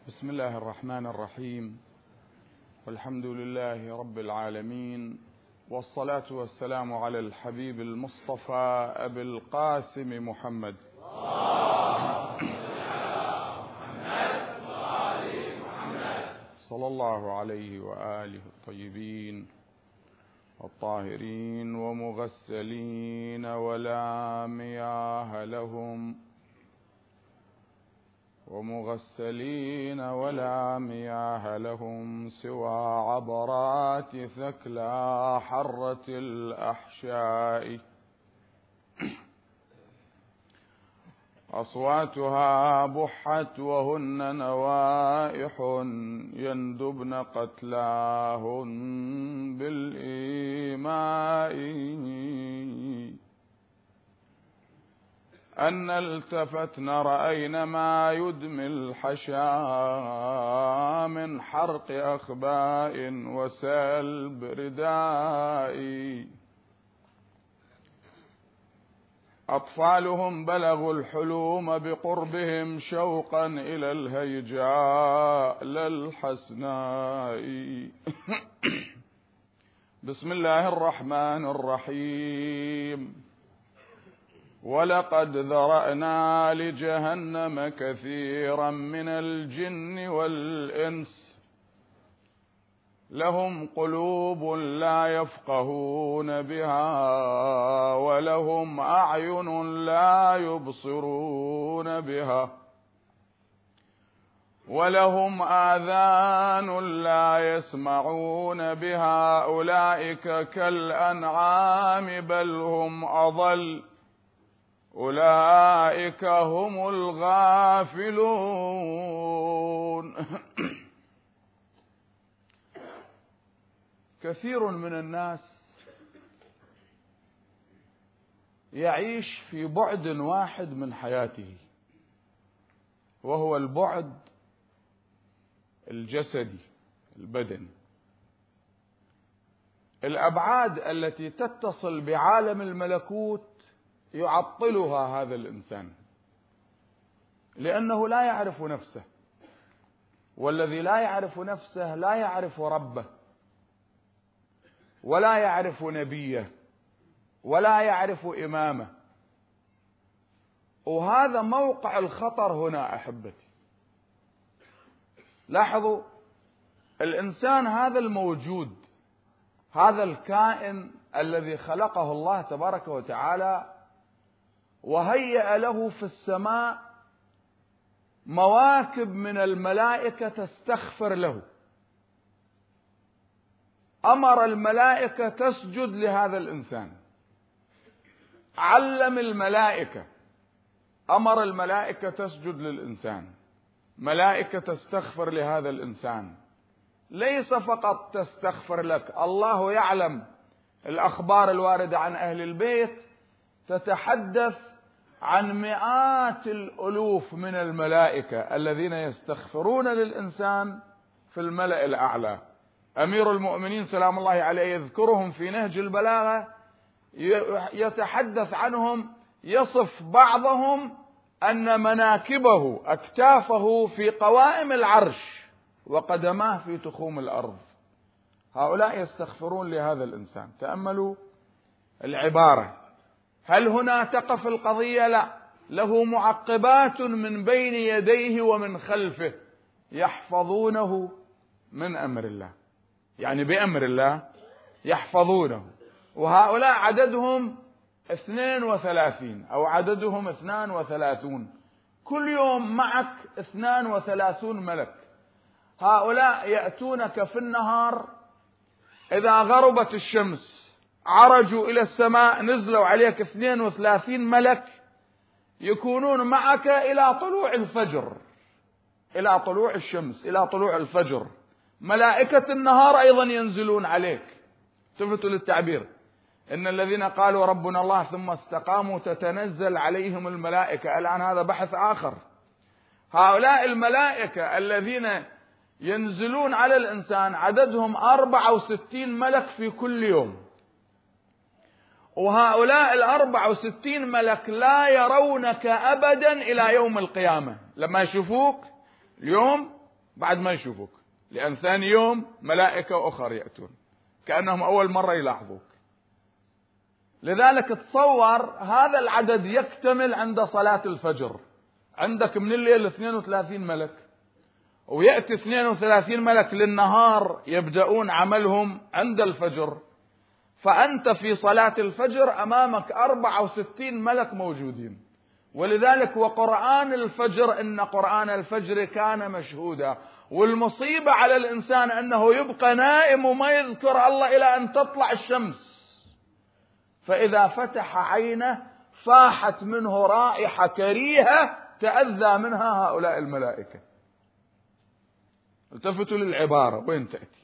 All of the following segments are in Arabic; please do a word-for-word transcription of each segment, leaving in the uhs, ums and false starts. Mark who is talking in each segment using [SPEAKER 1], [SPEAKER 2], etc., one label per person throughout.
[SPEAKER 1] بسم الله الرحمن الرحيم، والحمد لله رب العالمين، والصلاة والسلام على الحبيب المصطفى أبي القاسم محمد صلى الله عليه وآله الطيبين الطاهرين ومغسلين ولا مياه لهم ومغسلين ولا مياه لهم سوى عبرات ثكلى حرة الأحشاء أصواتها بحت وهن نوائح يندبن قتلاهن بالإيماء أن التفتن رأين ما يدمي الحشا من حرق أخباء وسلب رداء أطفالهم بلغوا الحلوم بقربهم شوقا إلى الهيجاء للحسناء بسم الله الرحمن الرحيم ولقد ذرأنا لجهنم كثيرا من الجن والإنس لهم قلوب لا يفقهون بها ولهم أعين لا يبصرون بها ولهم آذان لا يسمعون بها أولئك كالأنعام بل هم أضل أولئك هم الغافلون. كثير من الناس يعيش في بعد واحد من حياته، وهو البعد الجسدي البدني. الأبعاد التي تتصل بعالم الملكوت يعطلها هذا الإنسان، لأنه لا يعرف نفسه، والذي لا يعرف نفسه لا يعرف ربه ولا يعرف نبيه ولا يعرف إمامه. وهذا موقع الخطر هنا أحبتي. لاحظوا، الإنسان هذا الموجود، هذا الكائن الذي خلقه الله تبارك وتعالى وهيأ له في السماء مواكب من الملائكة تستغفر له، أمر الملائكة تسجد لهذا الإنسان، علم الملائكة، أمر الملائكة تسجد للإنسان، ملائكة تستغفر لهذا الإنسان. ليس فقط تستغفر لك، الله يعلم الأخبار الواردة عن أهل البيت تتحدث عن مئات الألوف من الملائكة الذين يستغفرون للإنسان في الملأ الأعلى. أمير المؤمنين سلام الله عليه يذكرهم في نهج البلاغة، يتحدث عنهم، يصف بعضهم أن مناكبه أكتافه في قوائم العرش وقدماه في تخوم الأرض. هؤلاء يستغفرون لهذا الإنسان. تأملوا العبارة. هل هنا تقف القضية؟ لا، له معقبات من بين يديه ومن خلفه يحفظونه من أمر الله، يعني بأمر الله يحفظونه. وهؤلاء عددهم اثنين وثلاثين أو عددهم اثنان وثلاثون، كل يوم معك اثنان وثلاثون ملك. هؤلاء يأتونك في النهار، إذا غربت الشمس عرجوا إلى السماء، نزلوا عليك اثنين وثلاثين ملك يكونون معك إلى طلوع الفجر، إلى طلوع الشمس، إلى طلوع الفجر. ملائكة النهار أيضا ينزلون عليك. تفتوا للتعبير، إن الذين قالوا ربنا الله ثم استقاموا تتنزل عليهم الملائكة. الآن هذا بحث آخر. هؤلاء الملائكة الذين ينزلون على الإنسان عددهم أربعة وستين ملك في كل يوم، وهؤلاء الأربع وستين ملك لا يرونك أبدا إلى يوم القيامة. لما يشوفوك اليوم بعد ما يشوفوك، لأن ثاني يوم ملائكة أخر يأتون كأنهم أول مرة يلاحظوك. لذلك تصور هذا العدد يكتمل عند صلاة الفجر. عندك من الليل اثنين وثلاثين ملك، ويأتي اثنين وثلاثين ملك للنهار يبدأون عملهم عند الفجر، فأنت في صلاة الفجر أمامك أربعة وستين ملك موجودين. ولذلك وقرآن الفجر إن قرآن الفجر كان مشهودا. والمصيبة على الإنسان أنه يبقى نائم وما يذكر الله إلى أن تطلع الشمس، فإذا فتح عينه فاحت منه رائحة كريهة تأذى منها هؤلاء الملائكة. التفتوا للعبارة وين تأتي.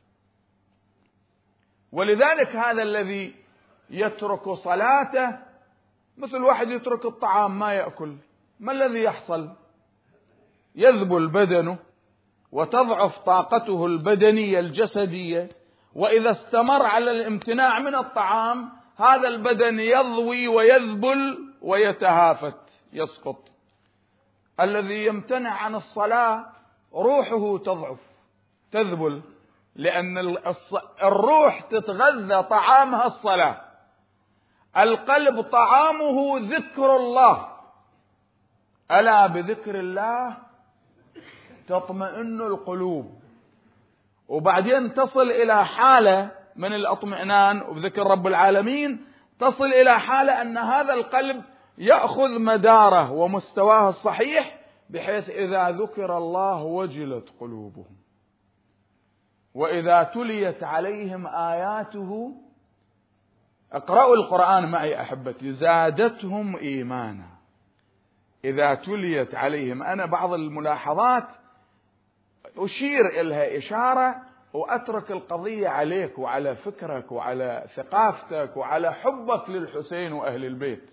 [SPEAKER 1] ولذلك هذا الذي يترك صلاته مثل واحد يترك الطعام ما يأكل، ما الذي يحصل؟ يذبل بدنه وتضعف طاقته البدنية الجسدية، وإذا استمر على الامتناع من الطعام هذا البدن يضوي ويذبل ويتهافت يسقط. الذي يمتنع عن الصلاة روحه تضعف تذبل، لأن الروح تتغذى طعامها الصلاة. القلب طعامه ذكر الله، ألا بذكر الله تطمئن القلوب. وبعدين تصل إلى حالة من الاطمئنان وبذكر رب العالمين، تصل إلى حالة أن هذا القلب يأخذ مداره ومستواه الصحيح، بحيث إذا ذكر الله وجلت قلوبهم، وإذا تليت عليهم آياته، اقرأوا القرآن معي أحبتي، زادتهم إيمانا. إذا تليت عليهم، أنا بعض الملاحظات أشير إلها إشارة وأترك القضية عليك وعلى فكرك وعلى ثقافتك وعلى حبك للحسين وأهل البيت.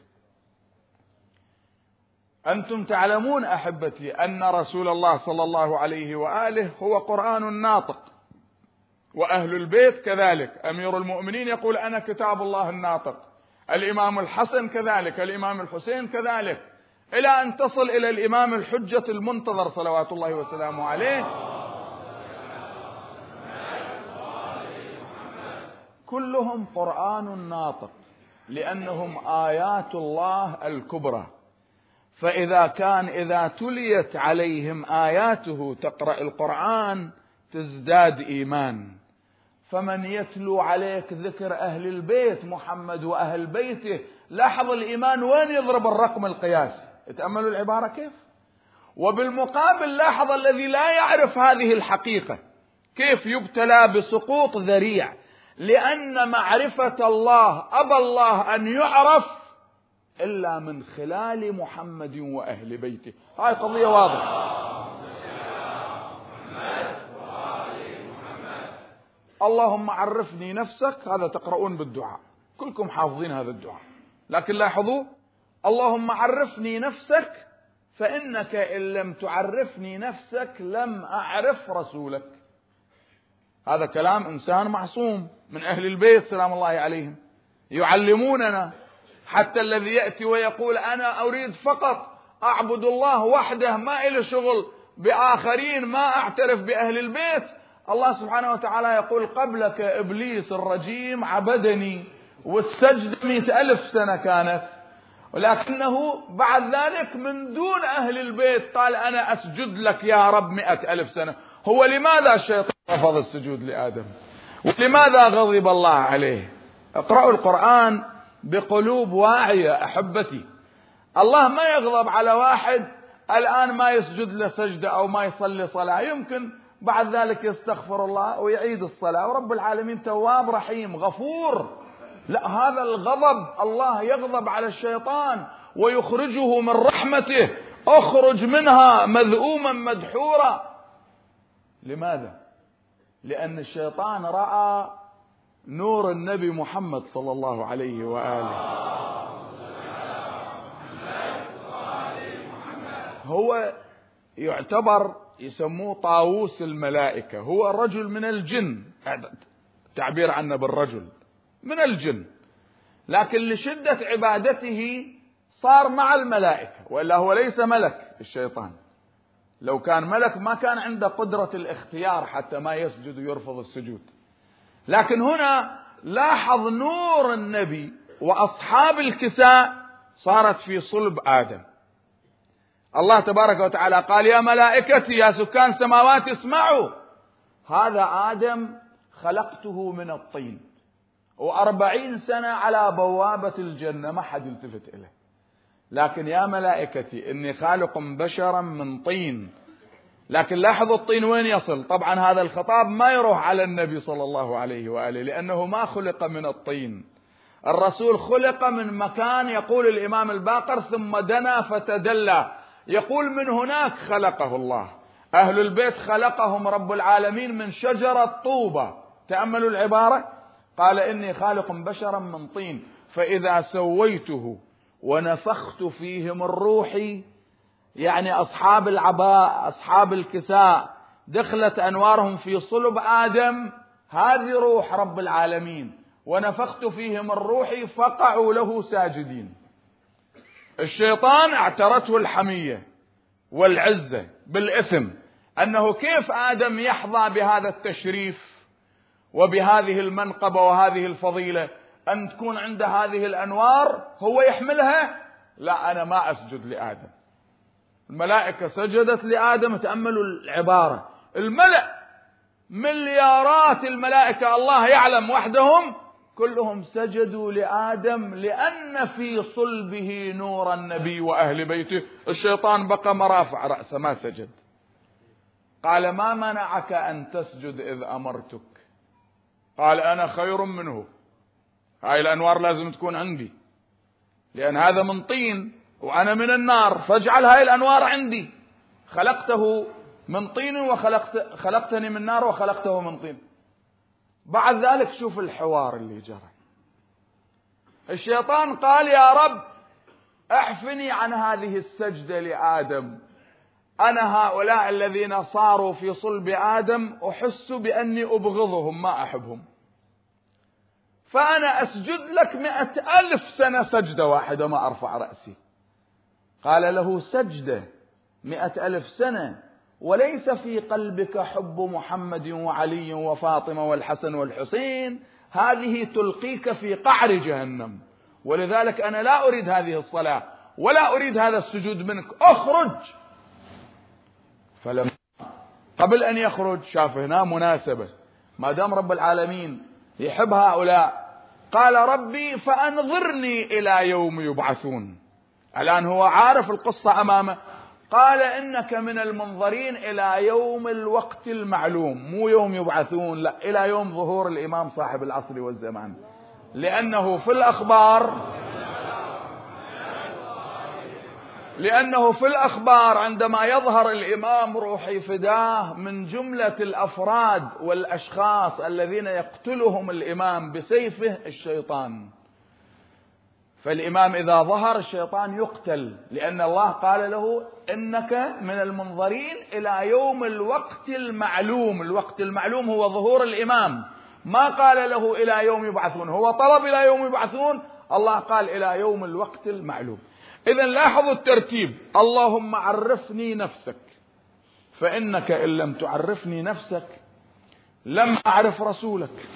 [SPEAKER 1] أنتم تعلمون أحبتي أن رسول الله صلى الله عليه وآله هو قرآن ناطق، وأهل البيت كذلك. أمير المؤمنين يقول أنا كتاب الله الناطق، الإمام الحسن كذلك، الإمام الحسين كذلك، إلى أن تصل إلى الإمام الحجة المنتظر صلوات الله وسلامه عليه. كلهم قرآن ناطق، لأنهم آيات الله الكبرى. فإذا كان إذا تليت عليهم آياته، تقرأ القرآن تزداد إيمان. فمن يتلو عليك ذكر أهل البيت محمد وأهل بيته، لاحظ الإيمان وين يضرب الرقم القياسي. تأملوا العبارة كيف. وبالمقابل لاحظ الذي لا يعرف هذه الحقيقة كيف يبتلى بسقوط ذريع، لأن معرفة الله أبى الله أن يعرف إلا من خلال محمد وأهل بيته. هاي قضية واضحة. اللهم عرفني نفسك، هذا تقرؤون بالدعاء، كلكم حافظين هذا الدعاء، لكن لاحظوا اللهم عرفني نفسك، فإنك إن لم تعرفني نفسك لم أعرف رسولك. هذا كلام إنسان معصوم من أهل البيت سلام الله عليهم، يعلموننا. حتى الذي يأتي ويقول أنا أريد فقط أعبد الله وحده، ما إلي شغل بآخرين، ما أعترف بأهل البيت، الله سبحانه وتعالى يقول قبلك إبليس الرجيم عبدني، والسجد مئة ألف سنة كانت، ولكنه بعد ذلك من دون أهل البيت قال أنا أسجد لك يا رب مئة ألف سنة. هو لماذا الشيطان رفض السجود لآدم؟ ولماذا غضب الله عليه؟ اقرأوا القرآن بقلوب واعية أحبتي. الله ما يغضب على واحد الآن ما يسجد لسجدة أو ما يصلي صلاة، يمكن بعد ذلك يستغفر الله ويعيد الصلاة، ورب العالمين تواب رحيم غفور. لا، هذا الغضب، الله يغضب على الشيطان ويخرجه من رحمته، اخرج منها مذءوما مدحورا. لماذا؟ لأن الشيطان رأى نور النبي محمد صلى الله عليه وآله. هو يعتبر يسموه طاووس الملائكة، هو رجل من الجن، تعبير عنه بالرجل من الجن، لكن لشدة عبادته صار مع الملائكة، وإلا هو ليس ملك الشيطان، لو كان ملك ما كان عنده قدرة الاختيار حتى ما يسجد ويرفض السجود. لكن هنا لاحظ نور النبي وأصحاب الكساء صارت في صلب آدم. الله تبارك وتعالى قال: يا ملائكتي يا سكان سماوات اسمعوا، هذا آدم خلقته من الطين، وأربعين سنة على بوابة الجنة ما حد يلتفت إليه، لكن يا ملائكتي إني خالق بشرا من طين. لكن لاحظوا الطين وين يصل. طبعا هذا الخطاب ما يروح على النبي صلى الله عليه وآله، لأنه ما خلق من الطين. الرسول خلق من مكان، يقول الإمام الباقر: ثم دنا فتدلى، يقول من هناك خلقه الله. أهل البيت خلقهم رب العالمين من شجرة طوبة. تأملوا العبارة، قال: إني خالق بشرا من طين فإذا سويته ونفخت فيه من روحي. يعني أصحاب العباء أصحاب الكساء دخلت أنوارهم في صلب آدم، هذه روح رب العالمين، ونفخت فيه من روحي فقعوا له ساجدين. الشيطان اعترته الحمية والعزة بالإثم، أنه كيف آدم يحظى بهذا التشريف وبهذه المنقبة وهذه الفضيلة، أن تكون عند هذه الأنوار هو يحملها؟ لا، أنا ما أسجد لآدم. الملائكة سجدت لآدم. تأملوا العبارة، الملأ مليارات الملائكة الله يعلم وحدهم كلهم سجدوا لآدم، لأن في صلبه نور النبي وأهل بيته. الشيطان بقى مرافع رأسه ما سجد. قال: ما منعك أن تسجد إذ أمرتك؟ قال: أنا خير منه، هاي الأنوار لازم تكون عندي، لأن هذا من طين وأنا من النار، فاجعل هاي الأنوار عندي. خلقته من طين وخلقت خلقتني من نار وخلقته من طين. بعد ذلك شوف الحوار اللي جرى. الشيطان قال: يا رب اعفني عن هذه السجدة لآدم، أنا هؤلاء الذين صاروا في صلب آدم أحس بأني أبغضهم ما أحبهم، فأنا أسجد لك مئة ألف سنة سجدة واحدة ما أرفع رأسي. قال له: سجدة مئة ألف سنة وليس في قلبك حب محمد وعلي وفاطمة والحسن والحسين، هذه تلقيك في قعر جهنم، ولذلك أنا لا أريد هذه الصلاة ولا أريد هذا السجود منك، أخرج. فلما قبل أن يخرج شاف هنا مناسبة، ما دام رب العالمين يحب هؤلاء، قال: ربي فأنظرني إلى يوم يبعثون. الآن هو عارف القصة أمامه. قال: إنك من المنظرين إلى يوم الوقت المعلوم، مو يوم يبعثون، لا، إلى يوم ظهور الإمام صاحب العصر والزمان، لأنه في الأخبار لأنه في الأخبار عندما يظهر الإمام روحي فداه من جملة الأفراد والأشخاص الذين يقتلهم الإمام بسيفه الشيطان. فالإمام إذا ظهر الشيطان يقتل، لأن الله قال له: إنك من المنظرين إلى يوم الوقت المعلوم. الوقت المعلوم هو ظهور الإمام، ما قال له إلى يوم يبعثون. هو طلب إلى يوم يبعثون، الله قال إلى يوم الوقت المعلوم. إذن لاحظوا الترتيب: اللهم عرفني نفسك، فإنك إن لم تعرفني نفسك لم أعرف رسولك.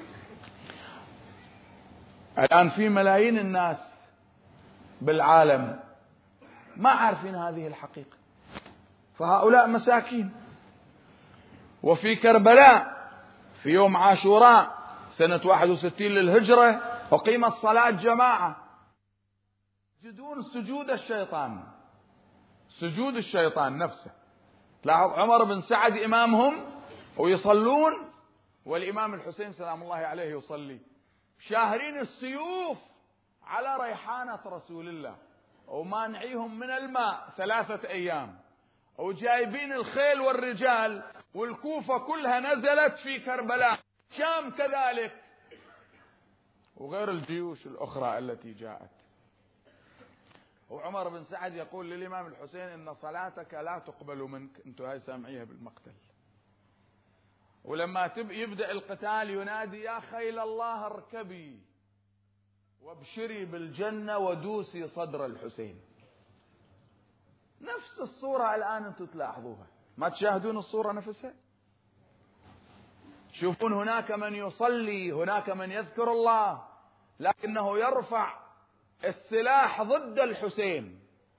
[SPEAKER 1] الآن في ملايين الناس بالعالم ما عارفين هذه الحقيقة، فهؤلاء مساكين. وفي كربلاء في يوم عاشوراء سنة واحد وستين للهجرة أقيمت صلاة جماعة، يسجدون سجود الشيطان، سجود الشيطان نفسه. لاحظ عمر بن سعد إمامهم ويصلون، والإمام الحسين سلام الله عليه يصلي، شاهرين السيوف على ريحانة رسول الله، ومانعيهم من الماء ثلاثة أيام، وجايبين الخيل والرجال، والكوفة كلها نزلت في كربلاء، شام كذلك، وغير الجيوش الأخرى التي جاءت. وعمر بن سعد يقول للإمام الحسين: إن صلاتك لا تقبل منك، أنتوا هاي سامعيها بالمقتل. ولما يبدأ القتال ينادي: يا خيل الله اركبي وابشري بالجنة ودوسي صدر الحسين. نفس الصورة الآن أنتم تلاحظوها، ما تشاهدون الصورة نفسها؟ تشوفون هناك من يصلي، هناك من يذكر الله، لكنه يرفع السلاح ضد الحسين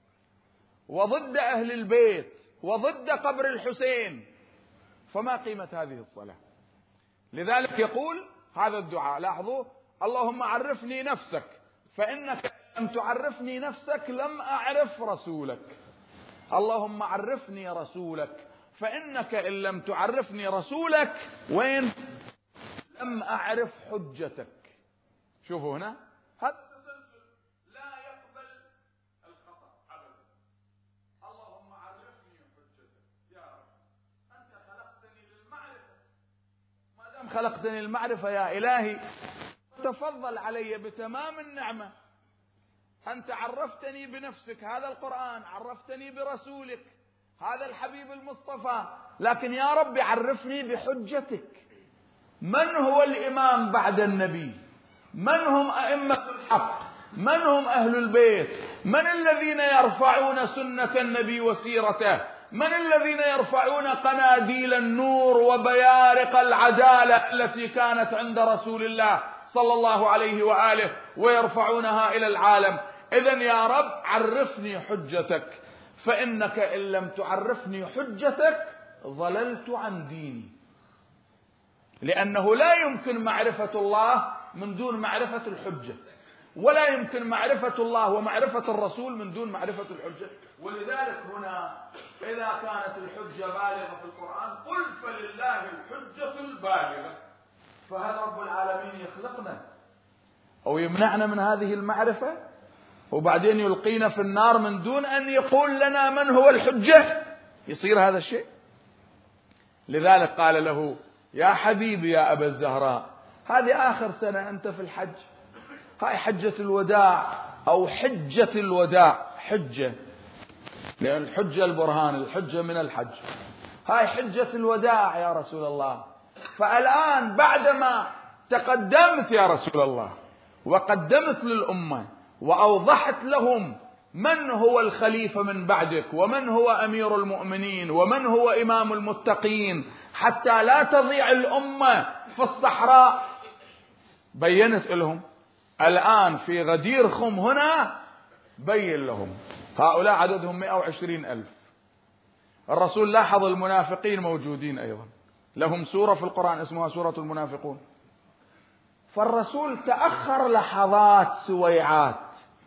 [SPEAKER 1] وضد أهل البيت وضد قبر الحسين، فما قيمة هذه الصلاة؟ لذلك يقول هذا الدعاء، لاحظوا: اللهم عرفني نفسك فإنك لم تعرفني نفسك لم أعرف رسولك. اللهم عرفني رسولك فإنك إن لم تعرفني رسولك وين؟ لم أعرف حجتك. شوفوا هنا، هذا التسلسل لا يقبل الخطأ أبدا. اللهم عرفني حجتك يا رب، أنت خلقتني للمعرفة، ما دام خلقتني للمعرفة يا إلهي تفضل علي بتمام النعمة. أنت عرفتني بنفسك، هذا القرآن، عرفتني برسولك هذا الحبيب المصطفى، لكن يا رب عرفني بحجتك. من هو الإمام بعد النبي؟ من هم أئمة الحق؟ من هم أهل البيت؟ من الذين يرفعون سنة النبي وسيرته؟ من الذين يرفعون قناديل النور وبيارق العدالة التي كانت عند رسول الله صلى الله عليه وآله ويرفعونها إلى العالم؟ إذن يا رب عرفني حجتك، فإنك إن لم تعرفني حجتك ضللت عن ديني. لأنه لا يمكن معرفة الله من دون معرفة الحجة، ولا يمكن معرفة الله ومعرفة الرسول من دون معرفة الحجة. ولذلك هنا إذا كانت الحجة بالغة في القرآن قل فلله الحجة البالغة، فهل رب العالمين يخلقنا أو يمنعنا من هذه المعرفة وبعدين يلقينا في النار من دون أن يقول لنا من هو الحجة؟ يصير هذا الشيء؟ لذلك قال له: يا حبيبي يا أبا الزهراء، هذه آخر سنة أنت في الحج، هاي حجة الوداع أو حجة الوداع، حجة لأن الحجة البرهان، الحجة من الحج، هاي حجة الوداع يا رسول الله. فالآن بعدما تقدمت يا رسول الله وقدمت للأمة وأوضحت لهم من هو الخليفة من بعدك ومن هو أمير المؤمنين ومن هو إمام المتقين حتى لا تضيع الأمة في الصحراء، بينت لهم. الآن في غدير خم هنا بين لهم، هؤلاء عددهم مئة وعشرين ألف. الرسول لاحظ المنافقين موجودين أيضا، لهم سورة في القرآن اسمها سورة المنافقون. فالرسول تأخر لحظات سويعات.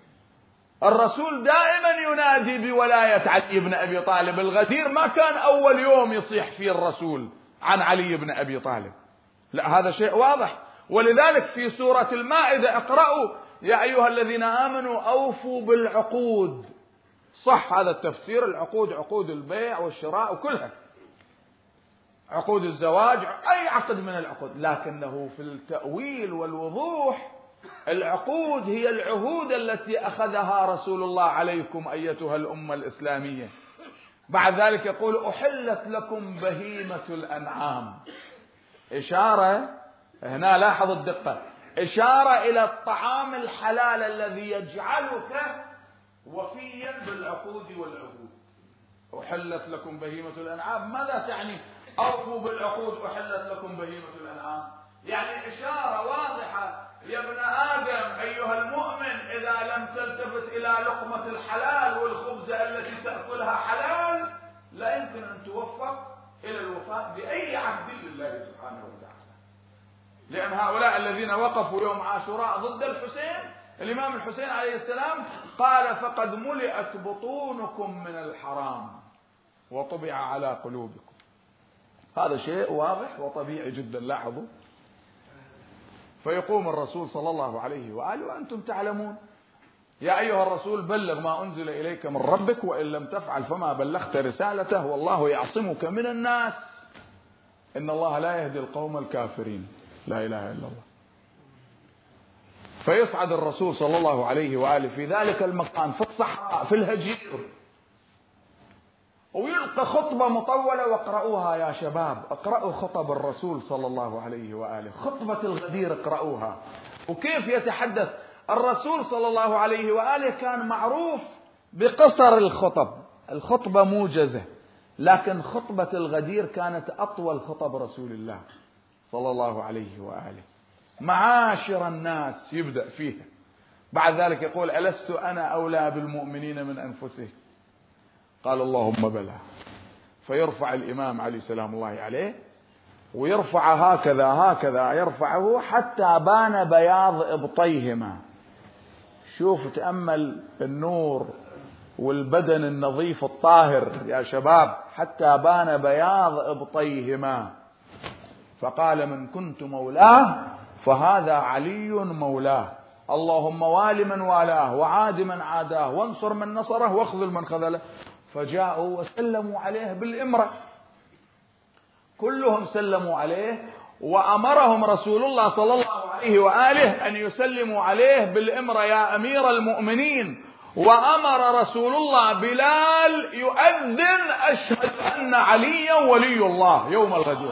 [SPEAKER 1] الرسول دائما ينادي بولاية علي بن أبي طالب. الغدير ما كان أول يوم يصيح فيه الرسول عن علي بن أبي طالب، لا، هذا شيء واضح. ولذلك في سورة المائدة اقرأوا: يا أيها الذين آمنوا أوفوا بالعقود. صح هذا التفسير، العقود عقود البيع والشراء وكلها، عقود الزواج، أي عقد من العقود، لكنه في التأويل والوضوح العقود هي العهود التي أخذها رسول الله عليكم أيتها الأمة الإسلامية. بعد ذلك يقول: أحلت لكم بهيمة الأنعام. إشارة هنا، لاحظ الدقة، إشارة إلى الطعام الحلال الذي يجعلك وفيا بالعقود والعهود. أحلت لكم بهيمة الأنعام، ماذا تعني أوفوا بالعقود أحلت لكم بهيمة الأنعام؟ يعني إشارة واضحة: يا ابن آدم أيها المؤمن، إذا لم تلتفت إلى لقمة الحلال والخبزة التي تأكلها حلال لا يمكن أن توفق إلى الوفاء بأي عبد لله سبحانه وتعالى. لأن هؤلاء الذين وقفوا يوم عاشوراء ضد الحسين، الإمام الحسين عليه السلام قال: فقد ملئت بطونكم من الحرام وطبع على قلوبكم. هذا شيء واضح وطبيعي جدا، لاحظوا. فيقوم الرسول صلى الله عليه وآله وأنتم تعلمون: يا أيها الرسول بلغ ما أنزل إليك من ربك وإن لم تفعل فما بلغت رسالته والله يعصمك من الناس إن الله لا يهدي القوم الكافرين. لا إله إلا الله. فيصعد الرسول صلى الله عليه وآله في ذلك المكان في الصحراء في الهجير ويلقى خطبة مطولة، واقرأوها يا شباب، اقرأوا خطب الرسول صلى الله عليه وآله، خطبة الغدير اقرأوها. وكيف يتحدث الرسول صلى الله عليه وآله، كان معروف بقصر الخطب، الخطبة موجزة، لكن خطبة الغدير كانت أطول خطب رسول الله صلى الله عليه وآله. معاشر الناس يبدأ فيها، بعد ذلك يقول ألست أنا أولى بالمؤمنين من أنفسهم؟ قال اللهم بلى. فيرفع الإمام علي سلام الله عليه ويرفع هكذا هكذا يرفعه حتى بان بياض إبطيهما. شوف تأمل النور والبدن النظيف الطاهر يا شباب، حتى بان بياض إبطيهما. فقال من كنت مولاه فهذا علي مولاه، اللهم وال من والاه وعاد من عاداه وانصر من نصره واخذل من خذله. فجاءوا وسلموا عليه بالإمرة، كلهم سلموا عليه، وأمرهم رسول الله صلى الله عليه وآله أن يسلموا عليه بالإمرة يا أمير المؤمنين. وأمر رسول الله بلال يؤذن أشهد أن عليا ولي الله يوم الغدير.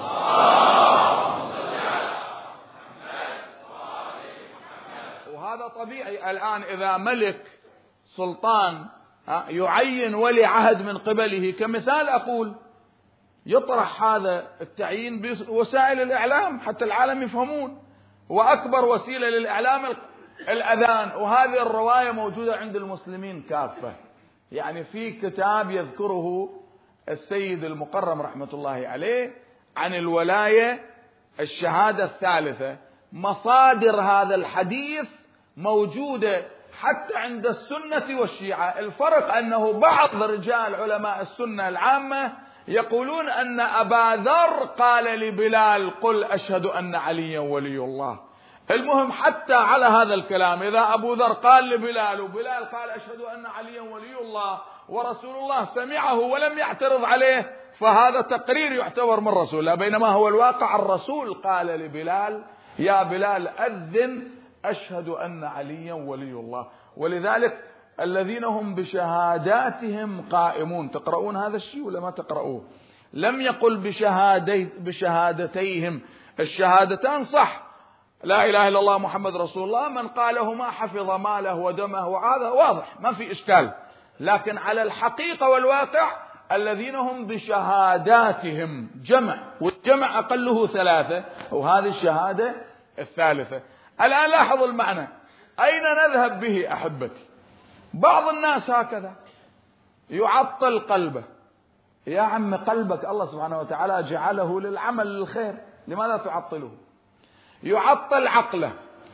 [SPEAKER 1] وهذا طبيعي الآن إذا ملك سلطان يعين ولي عهد من قبله، كمثال أقول يطرح هذا التعيين بوسائل الإعلام حتى العالم يفهمون، وأكبر وسيلة للإعلام الأذان. وهذه الرواية موجودة عند المسلمين كافة، يعني في كتاب يذكره السيد المقرم رحمة الله عليه عن الولاية الشهادة الثالثة. مصادر هذا الحديث موجودة حتى عند السنة والشيعة. الفرق أنه بعض رجال علماء السنة العامة يقولون أن أبا ذر قال لبلال قل أشهد أن عليا ولي الله. المهم حتى على هذا الكلام، إذا أبو ذر قال لبلال وبلال قال أشهد أن عليا ولي الله ورسول الله سمعه ولم يعترض عليه، فهذا تقرير يعتبر من رسول الله. بينما هو الواقع الرسول قال لبلال يا بلال أذن أشهد أن عليا ولي الله. ولذلك الذين هم بشهاداتهم قائمون، تقرؤون هذا الشيء ولا ما تقرؤوه؟ لم يقل بشهادي بشهادتيهم، الشهادتان صح، لا إله إلا الله محمد رسول الله، من قالهما حفظ ماله ودمه، وهذا واضح ما في إشكال. لكن على الحقيقة والواقع الذين هم بشهاداتهم جمع، والجمع أقله ثلاثة، وهذه الشهادة الثالثة. الآن لاحظوا المعنى، أين نذهب به أحبتي؟ بعض الناس هكذا يعطل قلبه. يا عم قلبك الله سبحانه وتعالى جعله للعمل للخير، لماذا تعطله؟ يعطل عقله،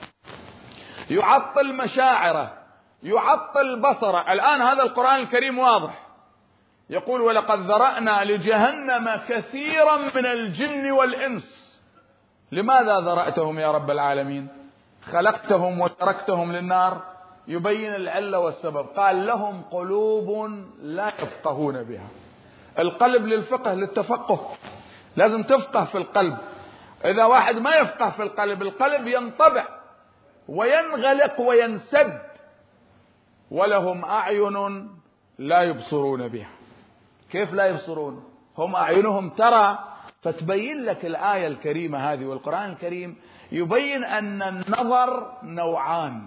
[SPEAKER 1] يعطل مشاعره، يعطل بصره. الآن هذا القرآن الكريم واضح، يقول ولقد ذرأنا لجهنم كثيرا من الجن والإنس. لماذا ذرأتهم يا رب العالمين؟ خلقتهم وتركتهم للنار؟ يبين العلة والسبب. قال لهم قلوب لا يفقهون بها. القلب للفقه، للتفقه، لازم تفقه في القلب. إذا واحد ما يفقه في القلب، القلب ينطبع وينغلق وينسد. ولهم أعين لا يبصرون بها. كيف لا يبصرون؟ هم أعينهم ترى. فتبين لك الآية الكريمة هذه والقرآن الكريم يبين أن النظر نوعان.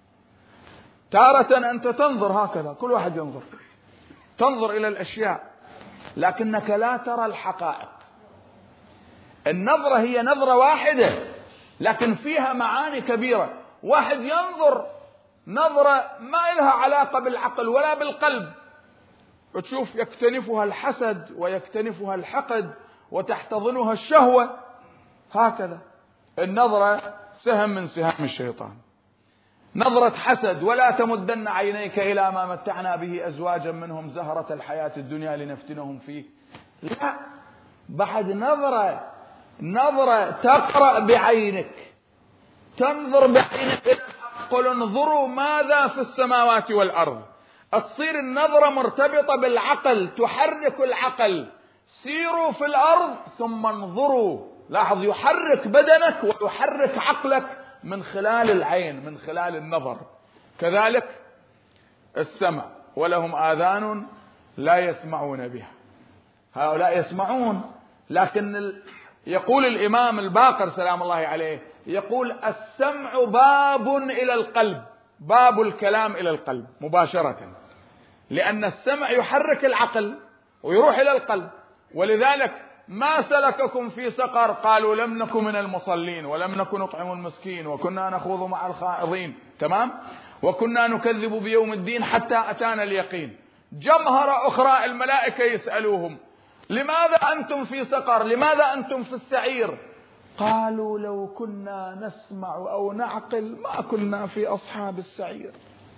[SPEAKER 1] تارة أنت تنظر هكذا، كل واحد ينظر، تنظر إلى الأشياء لكنك لا ترى الحقائق. النظرة هي نظرة واحدة لكن فيها معاني كبيرة. واحد ينظر نظرة ما لها علاقة بالعقل ولا بالقلب، وتشوف يكتنفها الحسد ويكتنفها الحقد وتحتضنها الشهوة. هكذا النظرة سهم من سهام الشيطان، نظرة حسد ولا تمدن عينيك إلى ما متعنا به أزواجا منهم زهرة الحياة الدنيا لنفتنهم فيه. لا، بعد نظرة نظرة تقرأ بعينك، تنظر بعينك إلى الحق. قل انظروا ماذا في السماوات والأرض. تصير النظرة مرتبطة بالعقل، تحرك العقل. سيروا في الأرض ثم انظروا. لاحظ، يحرك بدنك ويحرك عقلك من خلال العين، من خلال النظر. كذلك السمع، ولهم آذان لا يسمعون بها. هؤلاء يسمعون، لكن يقول الإمام الباقر سلام الله عليه، يقول السمع باب إلى القلب، باب الكلام إلى القلب مباشرة. لأن السمع يحرك العقل ويروح إلى القلب. ولذلك ما سلككم في سقر؟ قالوا لم نكن من المصلين ولم نكن نطعم المسكين وكنا نخوض مع الخائضين. تمام. وكنا نكذب بيوم الدين حتى أتانا اليقين. جمهرة أخرى الملائكة يسألوهم لماذا أنتم في سقر؟ لماذا أنتم في السعير؟ قالوا لو كنا نسمع أو نعقل ما كنا في أصحاب السعير.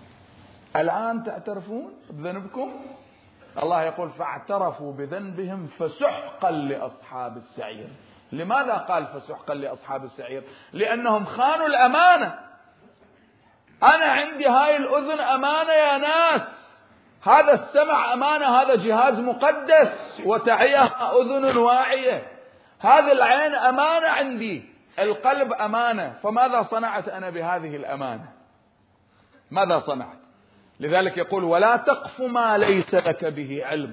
[SPEAKER 1] الآن تعترفون بذنبكم؟ الله يقول فاعترفوا بذنبهم فسحقا لأصحاب السعير. لماذا قال فسحقا لأصحاب السعير؟ لأنهم خانوا الأمانة. أنا عندي هاي الأذن أمانة يا ناس، هذا السمع أمانة، هذا جهاز مقدس وتعيها أذن واعية، هذه العين أمانة عندي، القلب أمانة. فماذا صنعت أنا بهذه الأمانة؟ ماذا صنعت؟ لذلك يقول ولا تقف ما ليس لك به علم.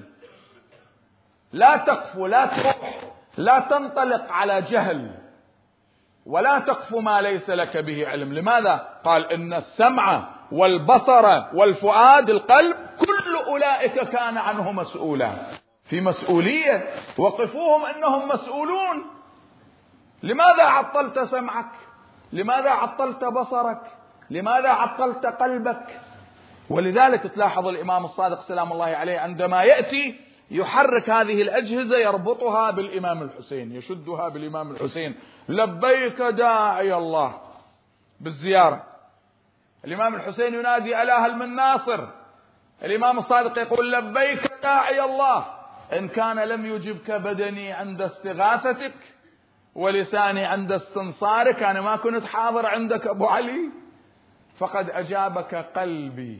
[SPEAKER 1] لا تقف، لا تروح، لا تنطلق على جهل، ولا تقف ما ليس لك به علم. لماذا؟ قال إن السمع والبصر والفؤاد القلب كل أولئك كان عنه مسؤولا. في مسؤولية، وقفوهم إنهم مسؤولون. لماذا عطلت سمعك؟ لماذا عطلت بصرك؟ لماذا عطلت قلبك؟ ولذلك تلاحظ الإمام الصادق سلام الله عليه عندما يأتي يحرك هذه الأجهزة يربطها بالإمام الحسين، يشدها بالإمام الحسين. لبيك داعي الله بالزيارة. الإمام الحسين ينادي ألا هل من ناصر؟ الإمام الصادق يقول لبيك داعي الله، إن كان لم يجبك بدني عند استغاثتك ولساني عند استنصارك، أنا ما كنت حاضر عندك أبو علي، فقد أجابك قلبي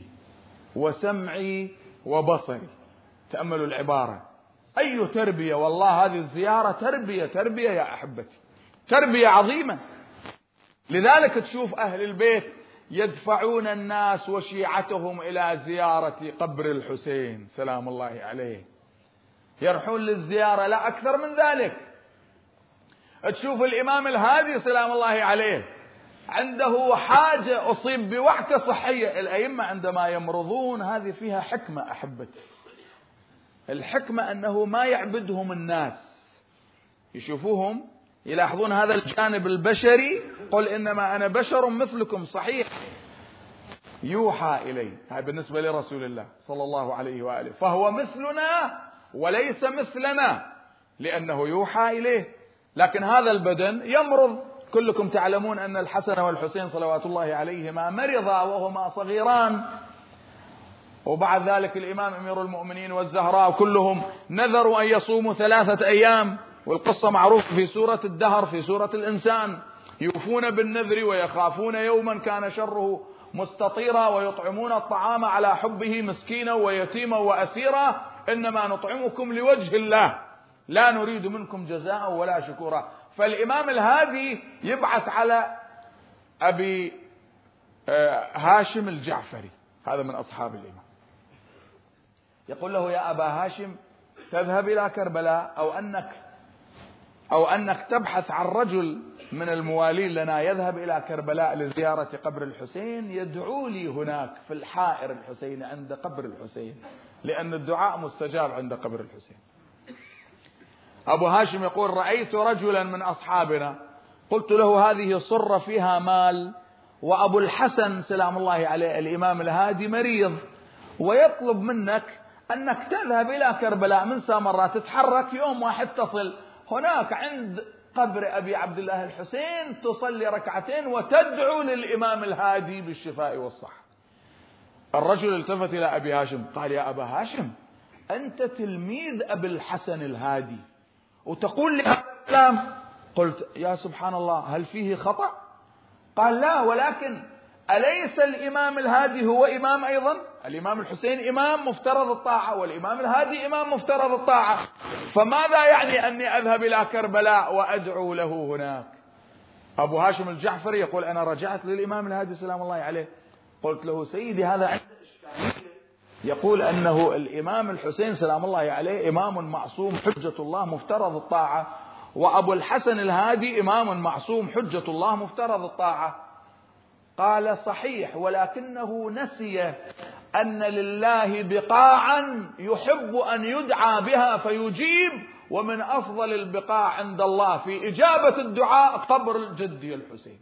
[SPEAKER 1] وسمعي وبصري. تأملوا العبارة، أي تربية! والله هذه الزيارة تربية، تربية يا أحبتي، تربية عظيمة. لذلك تشوف أهل البيت يدفعون الناس وشيعتهم إلى زيارة قبر الحسين سلام الله عليه، يرحون للزيارة، لا أكثر من ذلك. تشوف الإمام الهادي سلام الله عليه عنده حاجة، أصيب بوعكة صحية. الأئمة عندما يمرضون هذه فيها حكمة أحبتي. الحكمة أنه ما يعبدهم الناس، يشوفوهم يلاحظون هذا الجانب البشري، قل إنما أنا بشر مثلكم، صحيح يوحى إلي. هذا بالنسبة لرسول الله صلى الله عليه وآله، فهو مثلنا وليس مثلنا لأنه يوحى إليه. لكن هذا البدن يمرض. كلكم تعلمون أن الحسن والحسين صلوات الله عليهما مرضا وهما صغيران، وبعد ذلك الإمام أمير المؤمنين والزهراء كلهم نذروا أن يصوموا ثلاثة أيام، والقصة معروفة في سورة الدهر، في سورة الإنسان. يوفون بالنذر ويخافون يوما كان شره مستطيرا ويطعمون الطعام على حبه مسكينا ويتيما وأسيرا إنما نطعمكم لوجه الله لا نريد منكم جزاء ولا شكورا. فالإمام الهادي يبعث على أبي هاشم الجعفري، هذا من أصحاب الإمام، يقول له يا أبا هاشم تذهب إلى كربلاء أو أنك أو أنك تبحث عن رجل من الموالين لنا يذهب إلى كربلاء لزيارة قبر الحسين، يدعو لي هناك في الحائر الحسين عند قبر الحسين، لأن الدعاء مستجاب عند قبر الحسين. أبو هاشم يقول رأيت رجلا من أصحابنا قلت له هذه صرة فيها مال، وأبو الحسن سلام الله عليه الإمام الهادي مريض، ويطلب منك أنك تذهب إلى كربلاء من سامراء، تتحرك يوم واحد تصل هناك عند قبر أبي عبد الله الحسين، تصلي ركعتين وتدعو للإمام الهادي بالشفاء والصحة. الرجل التفت إلى أبي هاشم قال يا أبا هاشم أنت تلميذ أبي الحسن الهادي وتقول لي هذا الكلام؟ قلت يا سبحان الله هل فيه خطأ؟ قال لا، ولكن أليس الإمام الهادي هو إمام أيضا؟ الإمام الحسين إمام مفترض الطاعة، والإمام الهادي إمام مفترض الطاعة، فماذا يعني أني أذهب إلى كربلاء وأدعو له هناك؟ أبو هاشم الجعفري يقول أنا رجعت للإمام الهادي سلام الله عليه قلت له سيدي هذا عنده إشكالية، يقول أنه الإمام الحسين سلام الله عليه إمام معصوم حجة الله مفترض الطاعة، وأبو الحسن الهادي إمام معصوم حجة الله مفترض الطاعة. قال صحيح، ولكنه نسي أن لله بقاعا يحب أن يدعى بها فيجيب، ومن أفضل البقاع عند الله في إجابة الدعاء قبر الجدي الحسين.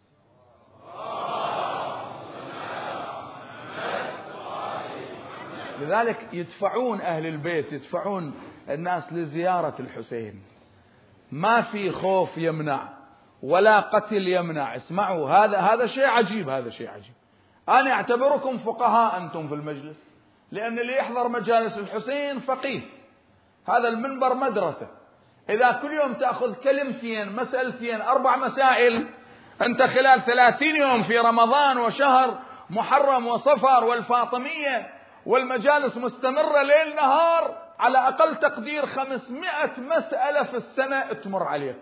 [SPEAKER 1] لذلك يدفعون أهل البيت، يدفعون الناس لزيارة الحسين. ما في خوف يمنع ولا قتل يمنع. اسمعوا، هذا هذا شيء عجيب، هذا شيء عجيب. أنا أعتبركم فقهاء أنتم في المجلس، لأن اللي يحضر مجالس الحسين فقيه. هذا المنبر مدرسة. إذا كل يوم تأخذ كلمتين مسألتين أربع مسائل، أنت خلال ثلاثين يوم في رمضان وشهر محرم وصفر والفاطمية والمجالس مستمرة ليل نهار، على أقل تقدير خمسمائة مسألة في السنة تمر عليك.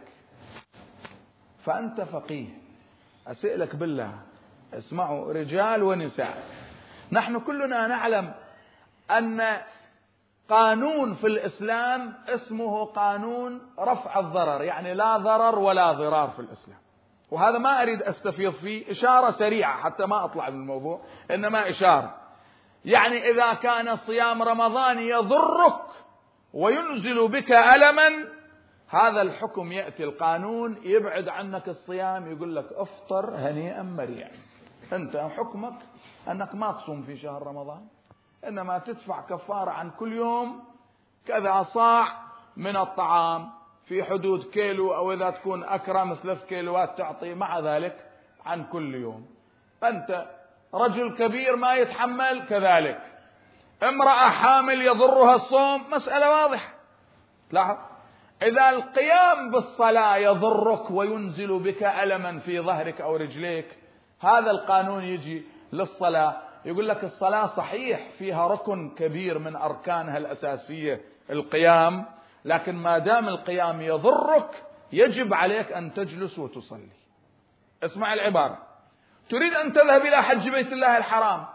[SPEAKER 1] فأنت فقيه. أسألك بالله، اسمعوا رجال ونساء، نحن كلنا نعلم أن قانون في الإسلام اسمه قانون رفع الضرر، يعني لا ضرر ولا ضرار في الإسلام. وهذا ما أريد أستفيض فيه، إشارة سريعة حتى ما أطلع من الموضوع، إنما إشارة. يعني إذا كان صيام رمضان يضرك وينزل بك ألما، هذا الحكم يأتي القانون يبعد عنك الصيام، يقول لك افطر هنيئا مريئا. أنت حكمك أنك ما تصوم في شهر رمضان، إنما تدفع كفارة عن كل يوم كذا صاع من الطعام في حدود كيلو، أو إذا تكون أكرم ثلاث كيلوات تعطي مع ذلك عن كل يوم. أنت رجل كبير ما يتحمل كذلك. امرأة حامل يضرها الصوم، مسألة واضحة. لاحظ، إذا القيام بالصلاة يضرك وينزل بك ألما في ظهرك أو رجليك، هذا القانون يجي للصلاة يقول لك الصلاة صحيح فيها ركن كبير من أركانها الأساسية القيام، لكن ما دام القيام يضرك يجب عليك أن تجلس وتصلي. اسمع العبارة، تريد أن تذهب إلى حج بيت الله الحرام،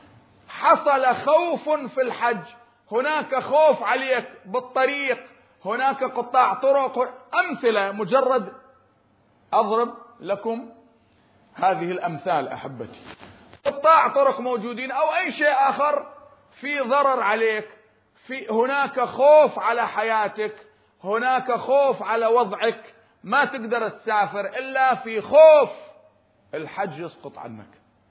[SPEAKER 1] حصل خوف في الحج، هناك خوف عليك بالطريق، هناك قطاع طرق، أمثلة مجرد أضرب لكم هذه الأمثال أحبتي. قطاع طرق موجودين أو أي شيء آخر في ضرر عليك، في هناك خوف على حياتك، هناك خوف على وضعك، ما تقدر تسافر إلا في خوف، الحج يسقط عنك.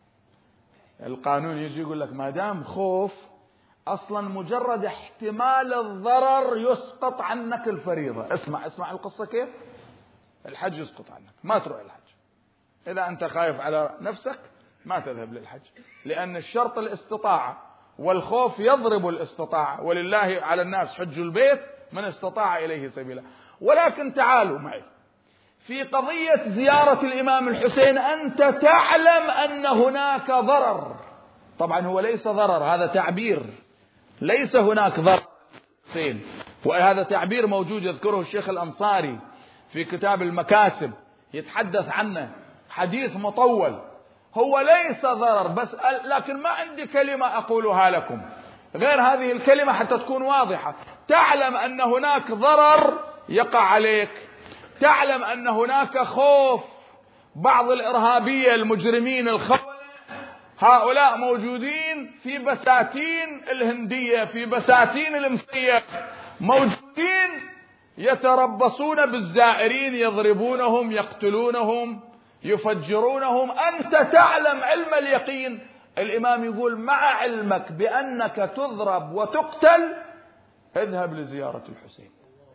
[SPEAKER 1] القانون يجي يقول لك ما دام خوف، أصلا مجرد احتمال الضرر يسقط عنك الفريضة. اسمع اسمع القصة كيف. الحج يسقط عنك، ما تروح الحج. إذا أنت خايف على نفسك ما تذهب للحج، لأن الشرط الاستطاعة، والخوف يضرب الاستطاعة، ولله على الناس حج البيت من استطاع إليه سبيلا. ولكن تعالوا معي في قضية زيارة الإمام الحسين. أنت تعلم أن هناك ضرر، طبعا هو ليس ضرر، هذا تعبير، ليس هناك ضرر حسين، وهذا تعبير موجود يذكره الشيخ الأنصاري في كتاب المكاسب، يتحدث عنه حديث مطول. هو ليس ضرر بس، لكن ما عندي كلمة أقولها لكم غير هذه الكلمة حتى تكون واضحة. تعلم أن هناك ضرر يقع عليك، تعلم أن هناك خوف، بعض الإرهابية المجرمين الخونة هؤلاء موجودين في بساتين الهندية، في بساتين المصرية، موجودين يتربصون بالزائرين، يضربونهم، يقتلونهم، يفجرونهم. أنت تعلم علم اليقين. الإمام يقول مع علمك بأنك تضرب وتقتل اذهب لزيارة الحسين.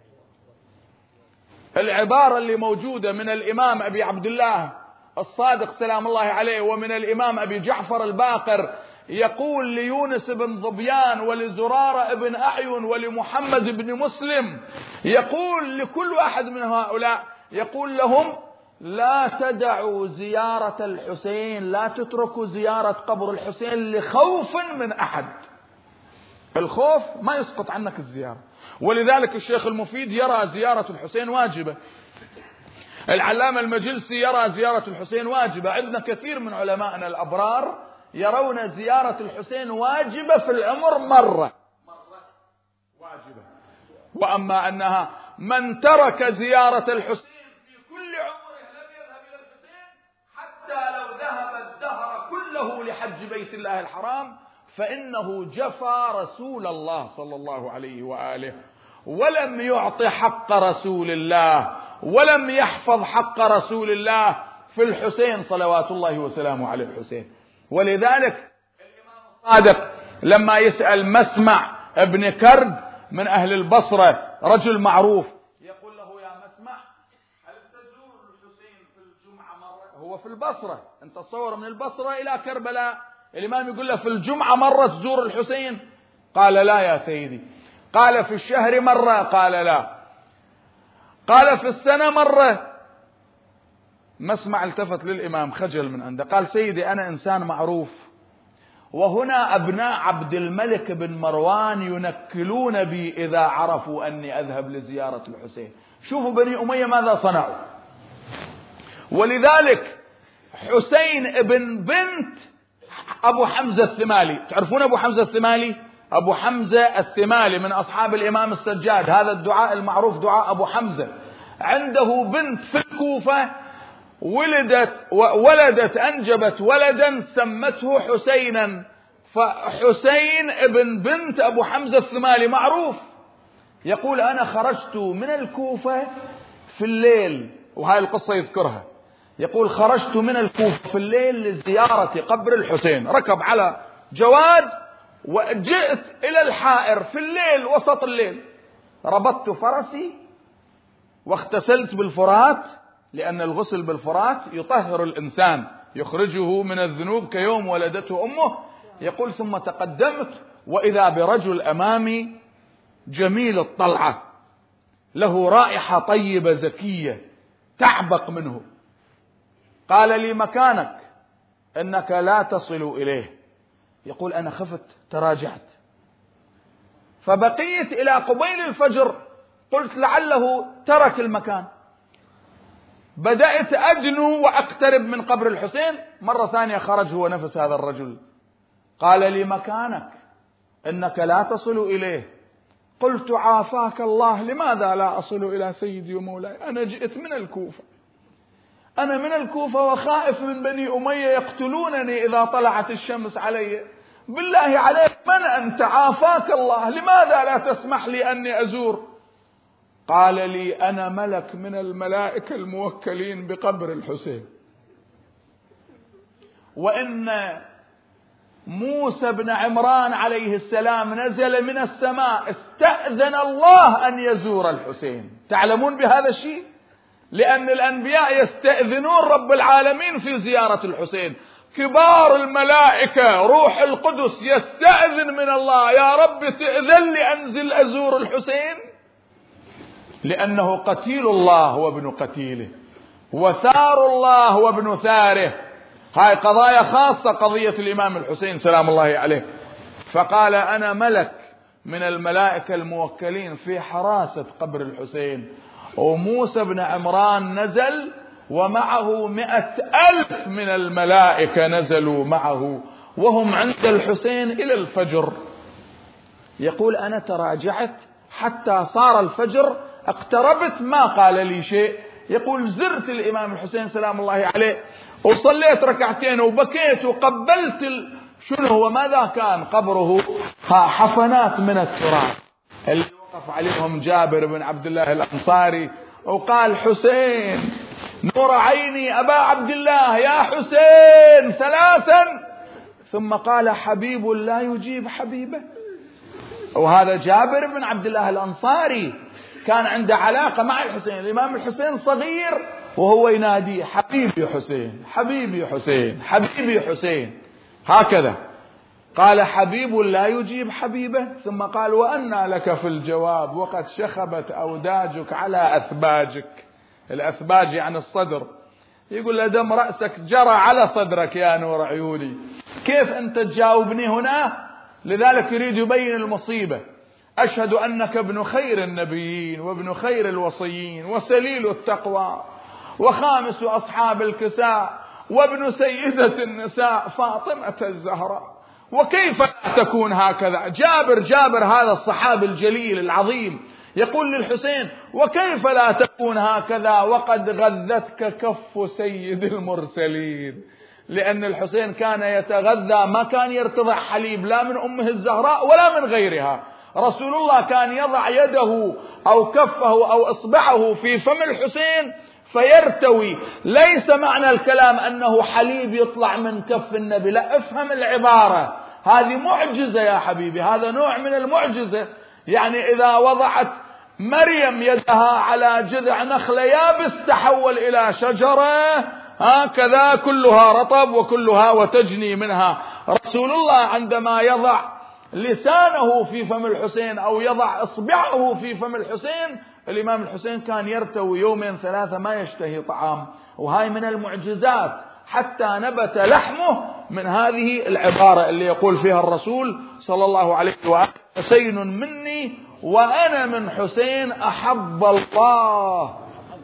[SPEAKER 1] العبارة اللي موجودة من الإمام أبي عبد الله الصادق سلام الله عليه، ومن الإمام أبي جعفر الباقر، يقول ليونس بن ظبيان ولزرارة بن أعين ولمحمد بن مسلم، يقول لكل واحد من هؤلاء، يقول لهم لا تدعوا زيارة الحسين، لا تتركوا زيارة قبر الحسين لخوف من أحد. الخوف ما يسقط عنك الزيارة. ولذلك الشيخ المفيد يرى زيارة الحسين واجبة، العلامة المجلسي يرى زيارة الحسين واجبة، عندنا كثير من علمائنا الأبرار يرون زيارة الحسين واجبة في العمر مرة واجبة. وأما أنها من ترك زيارة الحسين في كل عمره لم يذهب إلى الحسين حتى لو ذهب الدهر كله لحج بيت الله الحرام، فإنه جفى رسول الله صلى الله عليه وآله، ولم يعط حق رسول الله، ولم يحفظ حق رسول الله في الحسين صلوات الله وسلامه على الحسين. ولذلك الإمام الصادق لما يسأل مسمع ابن كرد من أهل البصرة، رجل معروف، يقول له يا مسمع هل تزور الحسين في الجمعة مرة؟ هو في البصرة، انت تصور من البصرة إلى كربلاء، الإمام يقول له في الجمعة مرة تزور الحسين؟ قال لا يا سيدي. قال في الشهر مرة؟ قال لا. قال في السنة مرة؟ مسمع التفت للإمام خجل من عنده، قال سيدي أنا إنسان معروف، وهنا أبناء عبد الملك بن مروان ينكلون بي إذا عرفوا أني أذهب لزيارة الحسين. شوفوا بني أمية ماذا صنعوا. ولذلك حسين ابن بنت أبو حمزة الثمالي، تعرفون أبو حمزة الثمالي؟ أبو حمزة الثمالي من أصحاب الإمام السجاد، هذا الدعاء المعروف دعاء أبو حمزة. عنده بنت في الكوفة ولدت ولدت أنجبت ولدا سمته حسينا، فحسين ابن بنت أبو حمزة الثمالي معروف. يقول أنا خرجت من الكوفة في الليل، وهاي القصة يذكرها، يقول خرجت من الكوفة في الليل لزيارة قبر الحسين، ركب على جواد وجئت إلى الحائر في الليل وسط الليل، ربطت فرسي واغتسلت بالفرات، لأن الغسل بالفرات يطهر الإنسان يخرجه من الذنوب كيوم ولدته أمه. يقول ثم تقدمت وإذا برجل أمامي جميل الطلعة له رائحة طيبة زكية تعبق منه، قال لي مكانك إنك لا تصل إليه. يقول أنا خفت تراجعت، فبقيت إلى قبيل الفجر، قلت لعله ترك المكان، بدأت أدنو وأقترب من قبر الحسين، مرة ثانية خرج هو نفس هذا الرجل، قال لي مكانك إنك لا تصل إليه. قلت عافاك الله، لماذا لا أصل إلى سيدي ومولاي؟ أنا جئت من الكوفة، أنا من الكوفة وخائف من بني أمية يقتلونني إذا طلعت الشمس علي، بالله عليك من أنت؟ عافاك الله، لماذا لا تسمح لي أني أزور؟ قال لي أنا ملك من الملائكة الموكلين بقبر الحسين، وإن موسى بن عمران عليه السلام نزل من السماء استأذن الله أن يزور الحسين. تعلمون بهذا الشيء؟ لأن الأنبياء يستأذنون رب العالمين في زيارة الحسين، كبار الملائكة روح القدس يستأذن من الله، يا رب تأذن لي أنزل أزور الحسين، لأنه قتيل الله وابن قتيله، وثار الله وابن ثاره. هاي قضايا خاصة، قضية الإمام الحسين سلام الله عليه. فقال أنا ملك من الملائكة الموكلين في حراسة قبر الحسين، وموسى بن عمران نزل ومعه مئة ألف من الملائكة نزلوا معه، وهم عند الحسين إلى الفجر. يقول أنا تراجعت حتى صار الفجر، اقتربت ما قال لي شيء. يقول زرت الإمام الحسين سلام الله عليه وصليت ركعتين وبكيت وقبلت ال... شنو هو ماذا كان قبره؟ حفنات من التراب اللي وقف عليهم جابر بن عبد الله الأنصاري وقال حسين نور عيني أبا عبد الله يا حسين ثلاثا، ثم قال حبيب لا يجيب حبيبه. وهذا جابر بن عبد الله الأنصاري كان عنده علاقة مع الحسين، الإمام الحسين صغير وهو ينادي حبيبي حسين حبيبي حسين حبيبي حسين، هكذا قال حبيب لا يجيب حبيبه. ثم قال وأنى لك في الجواب وقد شخبت أوداجك على أثباجك. الأثباج يعني الصدر، يقول له دم رأسك جرى على صدرك يا نور عيوني، كيف أنت تجاوبني هنا؟ لذلك يريد يبين المصيبة. أشهد أنك ابن خير النبيين وابن خير الوصيين وسليل التقوى وخامس أصحاب الكساء وابن سيدة النساء فاطمة الزهراء، وكيف لا تكون هكذا؟ جابر جابر هذا الصحابي الجليل العظيم يقول للحسين وكيف لا تكون هكذا وقد غذتك كف سيد المرسلين. لأن الحسين كان يتغذى، ما كان يرتضع حليب لا من أمه الزهراء ولا من غيرها. رسول الله كان يضع يده أو كفه أو إصبعه في فم الحسين فيرتوي. ليس معنى الكلام أنه حليب يطلع من كف النبي، لا، افهم العبارة، هذه معجزة يا حبيبي، هذا نوع من المعجزة. يعني إذا وضعت مريم يدها على جذع نخلة يابس تحول إلى شجرة، هكذا كلها رطب وكلها وتجني منها. رسول الله عندما يضع لسانه في فم الحسين أو يضع إصبعه في فم الحسين، الإمام الحسين كان يرتوي يومين ثلاثة ما يشتهي طعام. وهاي من المعجزات، حتى نبت لحمه من هذه العبارة اللي يقول فيها الرسول صلى الله عليه وآله: حسين مني وأنا من حسين أحب الله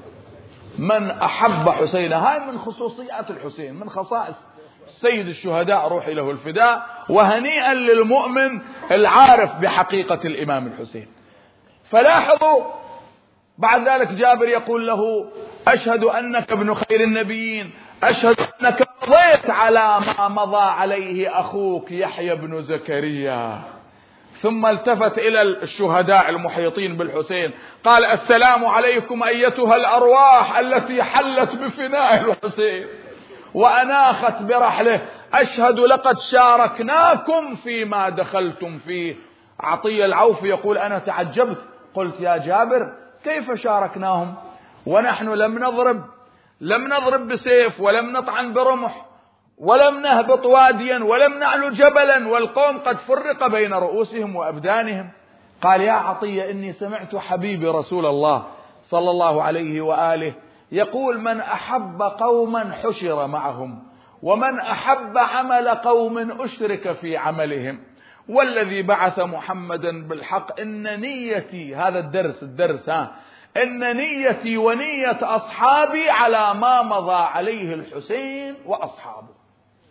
[SPEAKER 1] من أحب حسين. هاي من خصوصيات الحسين، من خصائص سيد الشهداء روحي له الفداء. وهنيئا للمؤمن العارف بحقيقة الإمام الحسين. فلاحظوا بعد ذلك جابر يقول له: أشهد أنك ابن خير النبيين، أشهد أنك مضيت على ما مضى عليه أخوك يحيى بن زكريا. ثم التفت إلى الشهداء المحيطين بالحسين قال: السلام عليكم أيتها الأرواح التي حلت بفناء الحسين وأناخت برحله، أشهد لقد شاركناكم فيما دخلتم فيه. عطية العوف يقول: أنا تعجبت، قلت: يا جابر كيف شاركناهم ونحن لم نضرب لم نضرب بسيف ولم نطعن برمح ولم نهبط واديا ولم نعلو جبلا والقوم قد فرق بين رؤوسهم وأبدانهم. قال: يا عطية إني سمعت حبيبي رسول الله صلى الله عليه وآله يقول: من أحب قوما حشر معهم، ومن أحب عمل قوم أشرك في عملهم، والذي بعث محمدا بالحق إن نيتي، هذا الدرس الدرس ها إن نيتي ونية أصحابي على ما مضى عليه الحسين وأصحابه.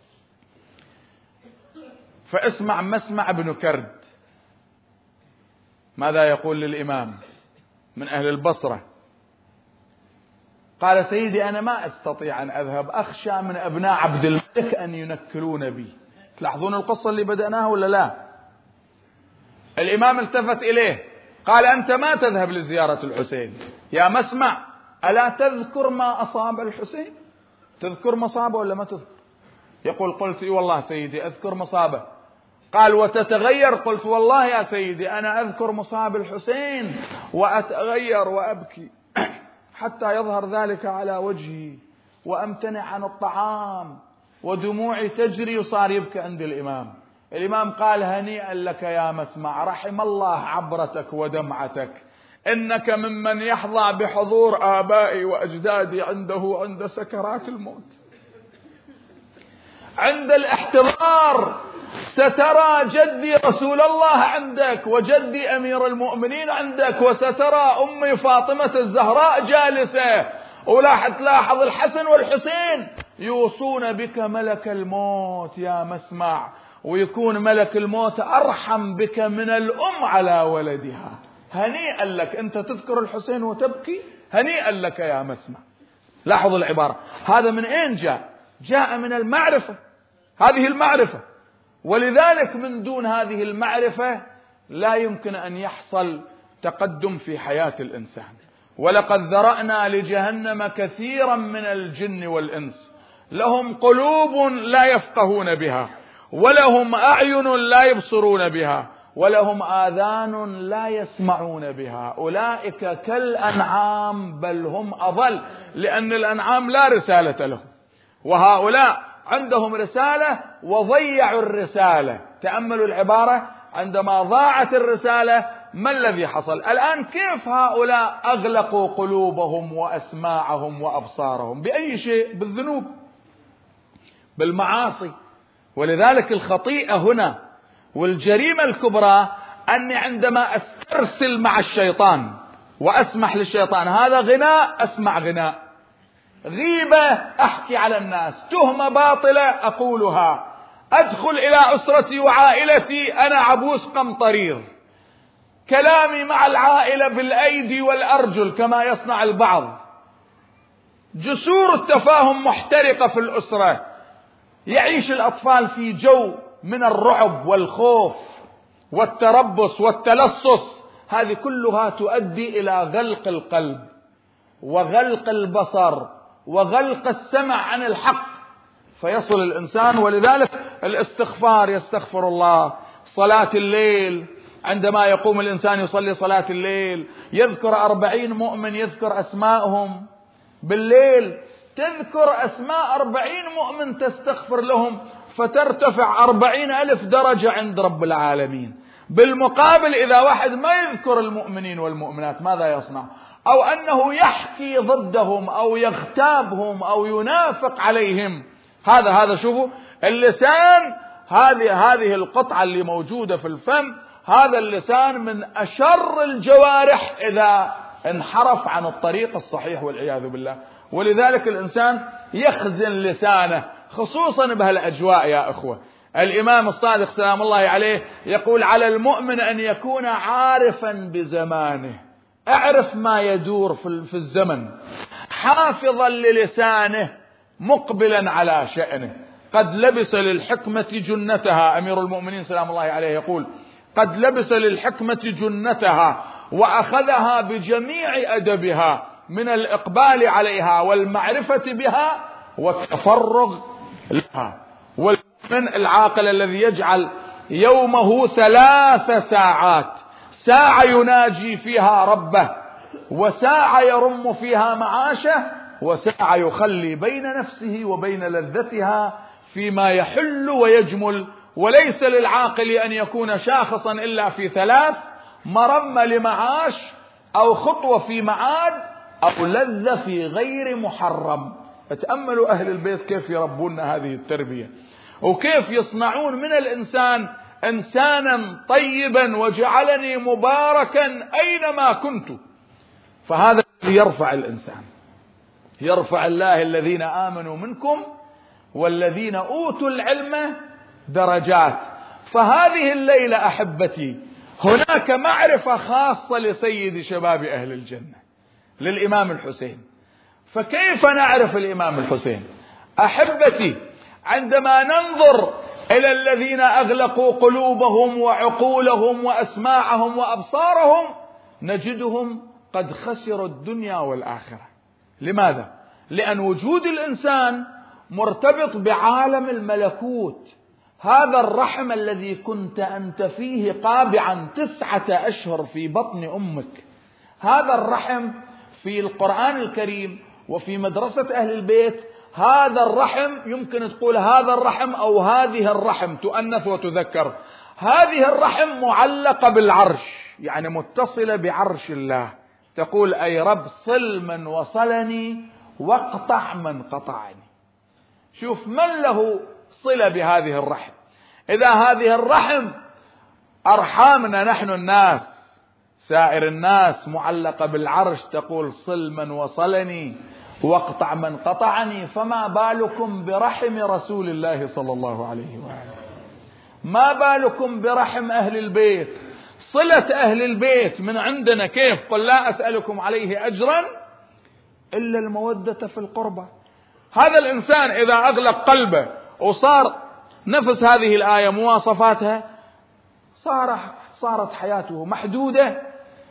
[SPEAKER 1] فاسمع مسمع ابن كرد ماذا يقول للإمام من أهل البصرة. قال: سيدي أنا ما أستطيع أن أذهب، أخشى من أبناء عبد الملك أن ينكلون بي. تلاحظون القصة اللي بدأناها ولا لا؟ الإمام التفت إليه قال: أنت ما تذهب لزيارة الحسين يا مسمع، ألا تذكر ما أصاب الحسين؟ تذكر مصابه ولا ما تذكر؟ يقول: قلت: إي والله سيدي أذكر مصابه. قال: وتتغير؟ قلت: والله يا سيدي أنا أذكر مصاب الحسين وأتغير وأبكي حتى يظهر ذلك على وجهي وأمتنع عن الطعام ودموعي تجري. وصار يبكي عند الإمام. الإمام قال: هنيئا لك يا مسمع، رحم الله عبرتك ودمعتك، إنك ممن يحظى بحضور آبائي وأجدادي عنده عند سكرات الموت. عند الاحتضار سترى جدي رسول الله عندك وجدي أمير المؤمنين عندك، وسترى أمي فاطمة الزهراء جالسة، ولا تلاحظ الحسن والحسين يوصون بك ملك الموت يا مسمع، ويكون ملك الموت أرحم بك من الأم على ولدها. هنيئا لك، أنت تذكر الحسين وتبكي، هنيئا لك يا مسمع. لاحظ العبارة، هذا من أين جاء؟ جاء من المعرفة، هذه المعرفة. ولذلك من دون هذه المعرفة لا يمكن أن يحصل تقدم في حياة الإنسان. ولقد ذرأنا لجهنم كثيرا من الجن والإنس لهم قلوب لا يفقهون بها، ولهم أعين لا يبصرون بها، ولهم آذان لا يسمعون بها، أولئك كالأنعام بل هم أضل، لأن الأنعام لا رسالة لهم، وهؤلاء عندهم رسالة وضيعوا الرسالة. تأملوا العبارة، عندما ضاعت الرسالة ما الذي حصل؟ الآن كيف هؤلاء أغلقوا قلوبهم وأسماعهم وأبصارهم؟ بأي شيء؟ بالذنوب، بالمعاصي. ولذلك الخطيئة هنا والجريمة الكبرى أني عندما أسترسل مع الشيطان وأسمح للشيطان، هذا غناء أسمع غناء، غيبة أحكي على الناس، تهمة باطلة أقولها، أدخل إلى أسرتي وعائلتي أنا عبوس قمطرير، كلامي مع العائلة بالأيدي والأرجل كما يصنع البعض، جسور التفاهم محترقة في الأسرة، يعيش الأطفال في جو من الرعب والخوف والتربص والتلصص. هذه كلها تؤدي إلى غلق القلب وغلق البصر وغلق السمع عن الحق، فيصل الإنسان. ولذلك الاستغفار، يستغفر الله، صلاة الليل، عندما يقوم الإنسان يصلي صلاة الليل يذكر أربعين مؤمن، يذكر أسماءهم بالليل، تذكر أسماء أربعين مؤمن تستغفر لهم فترتفع أربعين ألف درجة عند رب العالمين. بالمقابل إذا واحد ما يذكر المؤمنين والمؤمنات ماذا يصنع؟ أو أنه يحكي ضدهم أو يغتابهم أو ينافق عليهم. هذا هذا شوفوا اللسان، هذه هذه القطعة اللي موجودة في الفم، هذا اللسان من أشر الجوارح إذا انحرف عن الطريق الصحيح والعياذ بالله. ولذلك الإنسان يخزن لسانه خصوصا بهالأجواء يا أخوة. الإمام الصادق سلام الله عليه يقول: على المؤمن أن يكون عارفا بزمانه، اعرف ما يدور في الزمن، حافظا للسانه مقبلا على شأنه. قد لبس للحكمة جنتها، أمير المؤمنين سلام الله عليه يقول: قد لبس للحكمة جنتها وأخذها بجميع أدبها من الإقبال عليها والمعرفة بها والتفرغ لها. والمؤمن العاقل الذي يجعل يومه ثلاث ساعات، ساعة يناجي فيها ربه، وساعة يرم فيها معاشه، وساعة يخلي بين نفسه وبين لذتها فيما يحل ويجمل. وليس للعاقل أن يكون شاخصا إلا في ثلاث: مرمى لمعاش، أو خطوة في معاد، أو لذة في غير محرم. اتأملوا أهل البيت كيف يربون هذه التربية، وكيف يصنعون من الإنسان إنسانا طيبا وجعلني مباركا أينما كنت. فهذا يرفع الإنسان، يرفع الله الذين آمنوا منكم والذين أوتوا العلم درجات. فهذه الليلة أحبتي هناك معرفة خاصة لسيد شباب أهل الجنة، للإمام الحسين. فكيف نعرف الإمام الحسين؟ أحبتي عندما ننظر إلى الذين أغلقوا قلوبهم وعقولهم وأسماعهم وأبصارهم نجدهم قد خسروا الدنيا والآخرة. لماذا؟ لأن وجود الإنسان مرتبط بعالم الملكوت. هذا الرحم الذي كنت أنت فيه قابعا تسعة أشهر في بطن أمك، هذا الرحم في القرآن الكريم وفي مدرسة أهل البيت، هذا الرحم يمكن تقول هذا الرحم أو هذه الرحم، تؤنث وتذكر. هذه الرحم معلقة بالعرش، يعني متصلة بعرش الله. تقول: أي رب صل من وصلني واقطع من قطعني. شوف من له صلة بهذه الرحم. إذا هذه الرحم أرحامنا نحن الناس، سائر الناس، معلقة بالعرش، تقول: صل من وصلني واقطع من قطعني، فما بالكم برحم رسول الله صلى الله عليه وآله؟ ما بالكم برحم أهل البيت؟ صلة أهل البيت من عندنا كيف؟ قل لا أسألكم عليه أجرا إلا المودة في القربى. هذا الإنسان إذا أغلق قلبه وصار نفس هذه الآية مواصفاتها، صار صارت حياته محدودة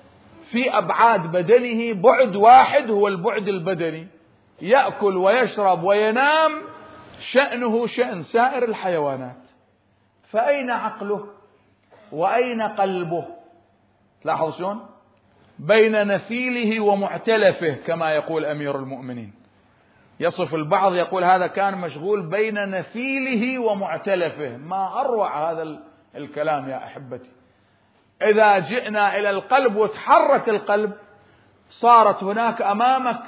[SPEAKER 1] في أبعاد بدنه. بعد واحد هو البعد البدني، يأكل ويشرب وينام، شأنه شأن سائر الحيوانات. فأين عقله وأين قلبه؟ تلاحظ شلون؟ بين نفيله ومعتلفه كما يقول أمير المؤمنين. يصف البعض يقول هذا كان مشغول بين نفيله ومعتلفه. ما أروع هذا الكلام يا أحبتي. إذا جئنا إلى القلب وتحرك القلب، صارت هناك أمامك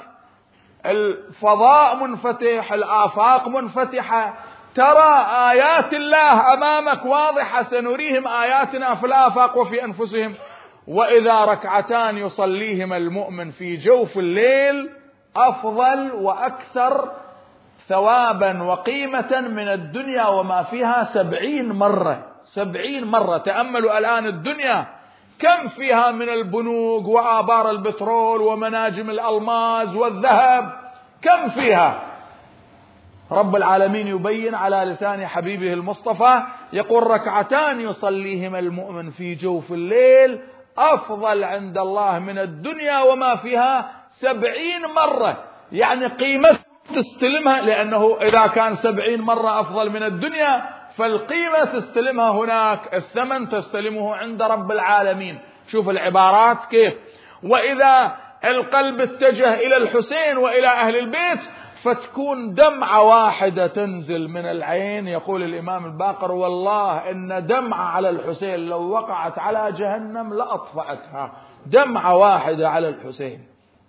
[SPEAKER 1] الفضاء منفتح، الآفاق منفتحة، ترى آيات الله أمامك واضحة. سنريهم آياتنا في الآفاق وفي أنفسهم. وإذا ركعتان يصليهما المؤمن في جوف الليل أفضل وأكثر ثوابا وقيمة من الدنيا وما فيها سبعين مرة. سبعين مرة. تأملوا الآن الدنيا كم فيها من البنوك وآبار البترول ومناجم الألماس والذهب، كم فيها؟ رب العالمين يبين على لسان حبيبه المصطفى يقول ركعتان يصليهما المؤمن في جوف الليل أفضل عند الله من الدنيا وما فيها سبعين مرة. يعني قيمة تستلمها، لأنه إذا كان سبعين مرة أفضل من الدنيا فالقيمة تستلمها هناك، الثمن تستلمه عند رب العالمين. شوف العبارات كيف. وإذا القلب اتجه إلى الحسين وإلى أهل البيت فتكون دمعة واحدة تنزل من العين. يقول الإمام الباقر والله إن دمعة على الحسين لو وقعت على جهنم لأطفأتها، دمعة واحدة على الحسين.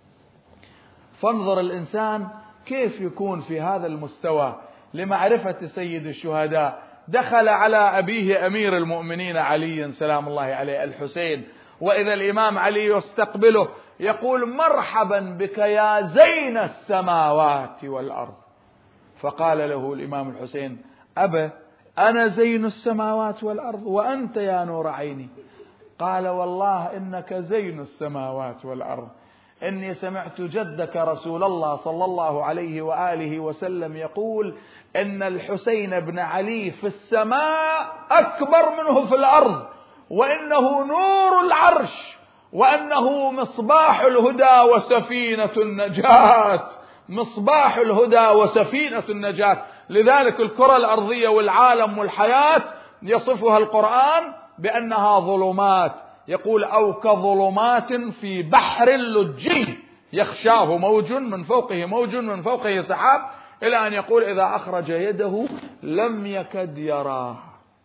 [SPEAKER 1] فانظر الإنسان كيف يكون في هذا المستوى لمعرفة سيد الشهداء. دخل على أبيه أمير المؤمنين علي سلام الله عليه الحسين، وإذا الإمام علي يستقبله يقول مرحبا بك يا زين السماوات والأرض. فقال له الإمام الحسين أبا أنا زين السماوات والأرض وأنت يا نور عيني. قال والله إنك زين السماوات والأرض، إني سمعت جدك رسول الله صلى الله عليه وآله وسلم يقول إن الحسين بن علي في السماء أكبر منه في الأرض، وإنه نور العرش، وأنه مصباح الهدى وسفينة النجاة، مصباح الهدى وسفينة النجاة. لذلك الكرة الأرضية والعالم والحياة يصفها القرآن بأنها ظلمات. يقول أو كظلمات في بحر لجي يخشاه موج من فوقه موج من فوقه سحاب، إلى أن يقول إذا أخرج يده لم يكد يراه.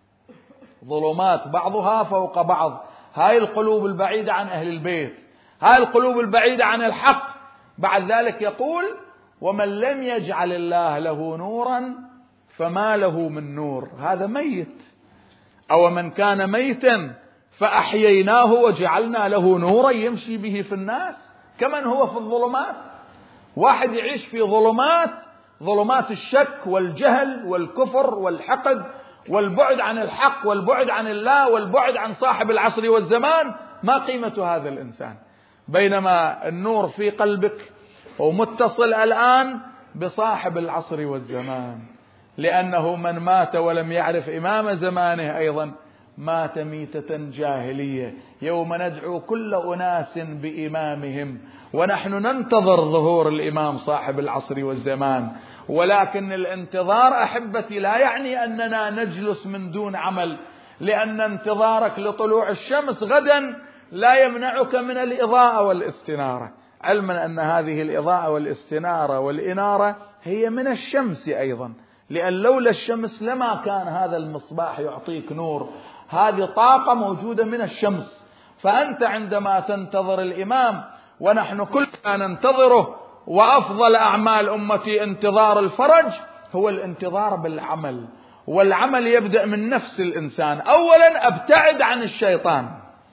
[SPEAKER 1] ظلمات بعضها فوق بعض. هاي القلوب البعيدة عن أهل البيت، هاي القلوب البعيدة عن الحق. بعد ذلك يقول ومن لم يجعل الله له نورا فما له من نور، هذا ميت. أو من كان ميتا فأحييناه وجعلنا له نورا يمشي به في الناس كمن هو في الظلمات. واحد يعيش في ظلمات، ظلمات الشك والجهل والكفر والحقد والبعد عن الحق والبعد عن الله والبعد عن صاحب العصر والزمان، ما قيمة هذا الإنسان؟ بينما النور في قلبك ومتصل الآن بصاحب العصر والزمان، لأنه من مات ولم يعرف إمام زمانه أيضا مات ميتة جاهلية. يوم ندعو كل أناس بإمامهم، ونحن ننتظر ظهور الإمام صاحب العصر والزمان. ولكن الانتظار أحبتي لا يعني أننا نجلس من دون عمل، لأن انتظارك لطلوع الشمس غدا لا يمنعك من الإضاءة والاستنارة، علما أن هذه الإضاءة والاستنارة والإنارة هي من الشمس أيضا، لأن لولا الشمس لما كان هذا المصباح يعطيك نور. هذه طاقة موجودة من الشمس. فأنت عندما تنتظر الإمام ونحن كلنا ننتظره، وأفضل أعمال أمتي انتظار الفرج، هو الانتظار بالعمل. والعمل يبدأ من نفس الإنسان. أولا أبتعد عن الشيطان،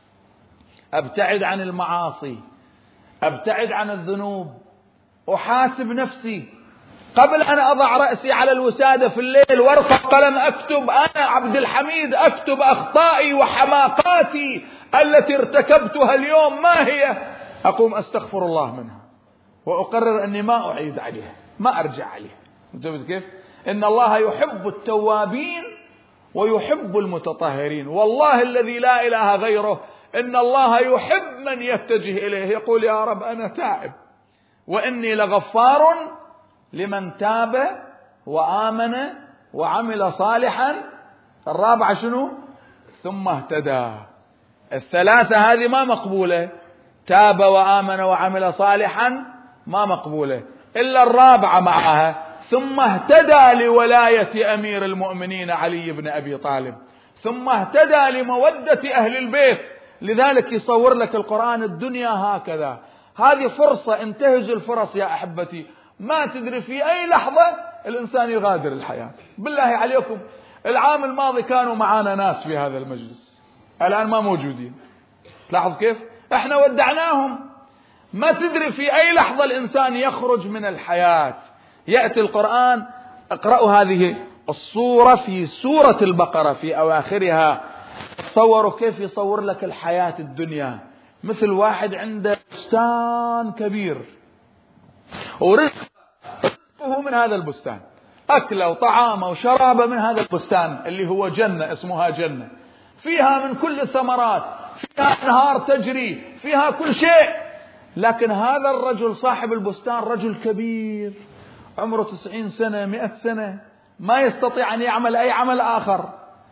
[SPEAKER 1] أبتعد عن المعاصي، أبتعد عن الذنوب، أحاسب نفسي قبل أن أضع رأسي على الوسادة في الليل وارفع قلم أكتب أنا عبد الحميد، أكتب أخطائي وحماقاتي التي ارتكبتها اليوم ما هي، أقوم أستغفر الله منها وأقرر أني ما أعيد عليها، ما أرجع عليها. انتبهت كيف؟ إن الله يحب التوابين ويحب المتطهرين. والله الذي لا إله غيره إن الله يحب من يتجه إليه، يقول يا رب أنا تائب وإني لغفار لمن تاب وآمن وعمل صالحا. الرابعة شنو؟ ثم اهتدى. الثلاثة هذه ما مقبولة، تاب وآمن وعمل صالحا ما مقبولة، إلا الرابعة معها ثم اهتدى لولاية أمير المؤمنين علي بن أبي طالب، ثم اهتدى لمودة أهل البيت. لذلك يصور لك القرآن الدنيا هكذا. هذه فرصة، انتهزوا الفرص يا أحبتي. ما تدري في أي لحظة الإنسان يغادر الحياة. بالله عليكم العام الماضي كانوا معانا ناس في هذا المجلس، الآن ما موجودين. تلاحظ كيف احنا ودعناهم. ما تدري في أي لحظة الإنسان يخرج من الحياة. يأتي القرآن، اقرأوا هذه الصورة في سورة البقرة في أواخرها، تصوروا كيف يصور لك الحياة الدنيا مثل واحد عنده بستان كبير ورزقه من هذا البستان، أكله وطعامه وشرابه من هذا البستان اللي هو جنة، اسمها جنة، فيها من كل الثمرات، فيها أنهار تجري، فيها كل شيء. لكن هذا الرجل صاحب البستان رجل كبير عمره تسعين سنة مئة سنة، ما يستطيع أن يعمل أي عمل آخر،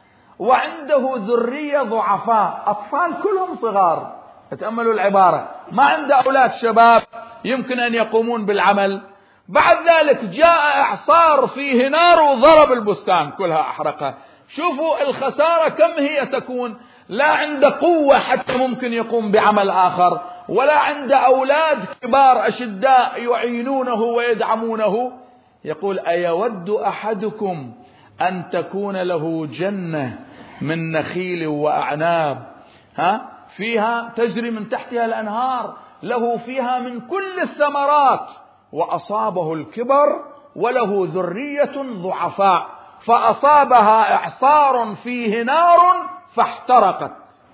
[SPEAKER 1] وعنده ذرية ضعفاء، أطفال كلهم صغار. تأملوا العبارة، ما عنده أولاد شباب يمكن أن يقومون بالعمل. بعد ذلك جاء إعصار فيه نار وضرب البستان كلها أحرقها. شوفوا الخسارة كم هي تكون. لا عنده قوة حتى ممكن يقوم بعمل آخر، ولا عنده أولاد كبار أشداء يعينونه ويدعمونه. يقول: أيود أحدكم أن تكون له جنة من نخيل وأعناب، ها فيها تجري من تحتها الأنهار، له فيها من كل الثمرات، وأصابه الكبر وله ذرية ضعفاء، فأصابها إعصار فيه نار فاحترقت.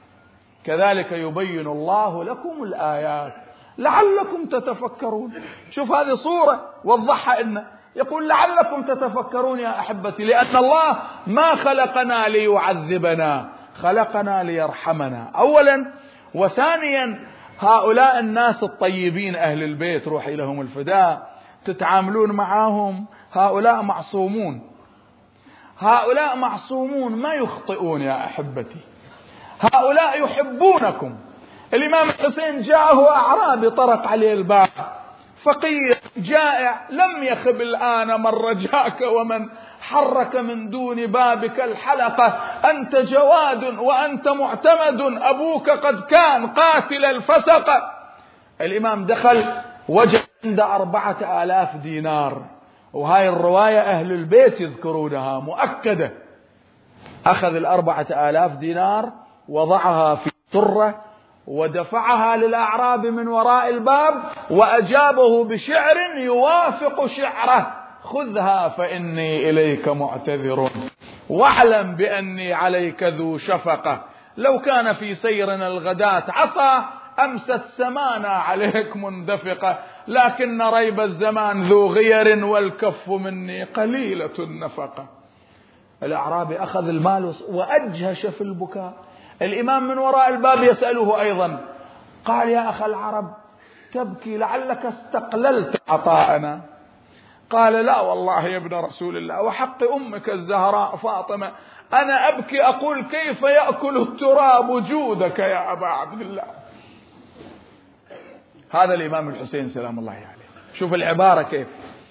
[SPEAKER 1] كذلك يبين الله لكم الآيات لعلكم تتفكرون. شوف هذه صورة وضحها لنا. يقول: لعلكم تتفكرون يا أحبتي، لأن الله ما خلقنا ليعذبنا، خلقنا ليرحمنا أولا. وثانيا، هؤلاء الناس الطيبين أهل البيت روحي لهم الفداء، تتعاملون معهم، هؤلاء معصومون، هؤلاء معصومون ما يخطئون يا أحبتي، هؤلاء يحبونكم. الإمام الحسين جاءه أعرابي طرق عليه الباب، فقير جائع، لم يخب الآن من رجاك ومن حرك من دون بابك الحلقة، أنت جواد وأنت معتمد، أبوك قد كان قاتل الفسقة. الإمام دخل وجد عند أربعة آلاف دينار، وهاي الرواية أهل البيت يذكرونها مؤكدة. أخذ الأربعة آلاف دينار وضعها في سرة ودفعها للأعراب من وراء الباب، وأجابه بشعر يوافق شعره: خذها فإني إليك معتذر، واعلم بأني عليك ذو شفقة، لو كان في سيرنا الغداة عصا أمست سمانا عليك مندفقة، لكن ريب الزمان ذو غير والكف مني قليلة النفقة. الأعرابي أخذ المال وأجهش في البكاء. الإمام من وراء الباب يسأله أيضا، قال: يا أخ العرب تبكي لعلك استقللت عطاءنا؟ قال: لا والله يا ابن رسول الله، وحق أمك الزهراء فاطمة أنا أبكي أقول كيف يأكل التراب جودك يا أبا عبد الله. هذا الإمام الحسين سلام الله عليه. شوف العبارة كيف.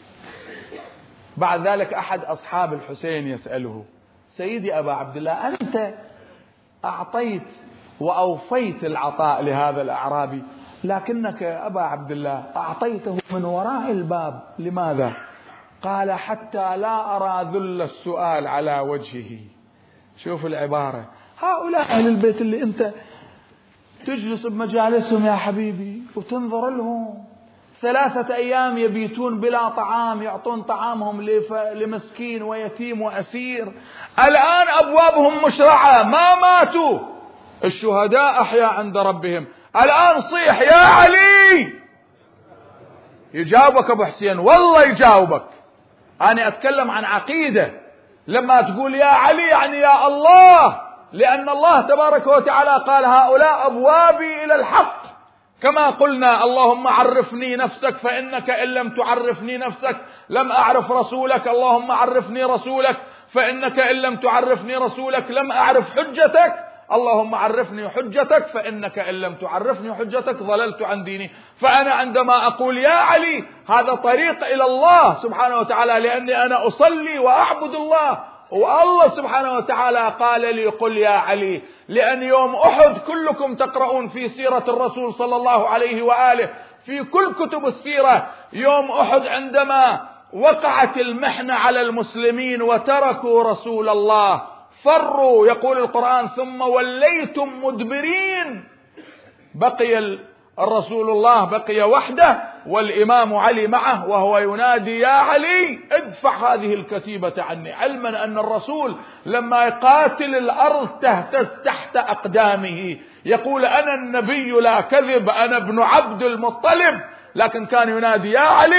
[SPEAKER 1] بعد ذلك أحد أصحاب الحسين يسأله: سيدي أبا عبد الله، أنت أعطيت وأوفيت العطاء لهذا الأعرابي، لكنك يا أبا عبد الله أعطيته من وراء الباب، لماذا؟ قال: حتى لا أرى ذل السؤال على وجهه. شوف العبارة. هؤلاء أهل البيت اللي أنت تجلس بمجالسهم يا حبيبي وتنظر لهم، ثلاثة أيام يبيتون بلا طعام، يعطون طعامهم لمسكين ويتيم وأسير، الآن أبوابهم مشرعة، ما ماتوا، الشهداء أحياء عند ربهم، الآن صيح يا علي، يجاوبك أبو حسين، والله يجاوبك. أنا أتكلم عن عقيدة، لما تقول يا علي يعني يا الله، لأن الله تبارك وتعالى قال: هؤلاء أبوابي إلى الحق. كما قلنا: اللهم عرفني نفسك فإنك إن لم تعرفني نفسك لم أعرف رسولك، اللهم عرفني رسولك فإنك إن لم تعرفني رسولك لم أعرف حجتك، اللهم عرفني حجتك فإنك إن لم تعرفني حجتك ضللت عن ديني. فأنا عندما أقول يا علي هذا طريق إلى الله سبحانه وتعالى، لأني أنا أصلي وأعبد الله، والله سبحانه وتعالى قال لي: قل يا علي. لأن يوم أحد كلكم تقرؤون في سيرة الرسول صلى الله عليه وآله في كل كتب السيرة، يوم أحد عندما وقعت المحنة على المسلمين وتركوا رسول الله فروا، يقول القرآن: ثم وليتم مدبرين، بقي الرسول الله بقي وحده والإمام علي معه، وهو ينادي: يا علي ادفع هذه الكتيبة عني، علما أن الرسول لما يقاتل الأرض تهتز تحت أقدامه، يقول: أنا النبي لا كذب، أنا ابن عبد المطلب، لكن كان ينادي: يا علي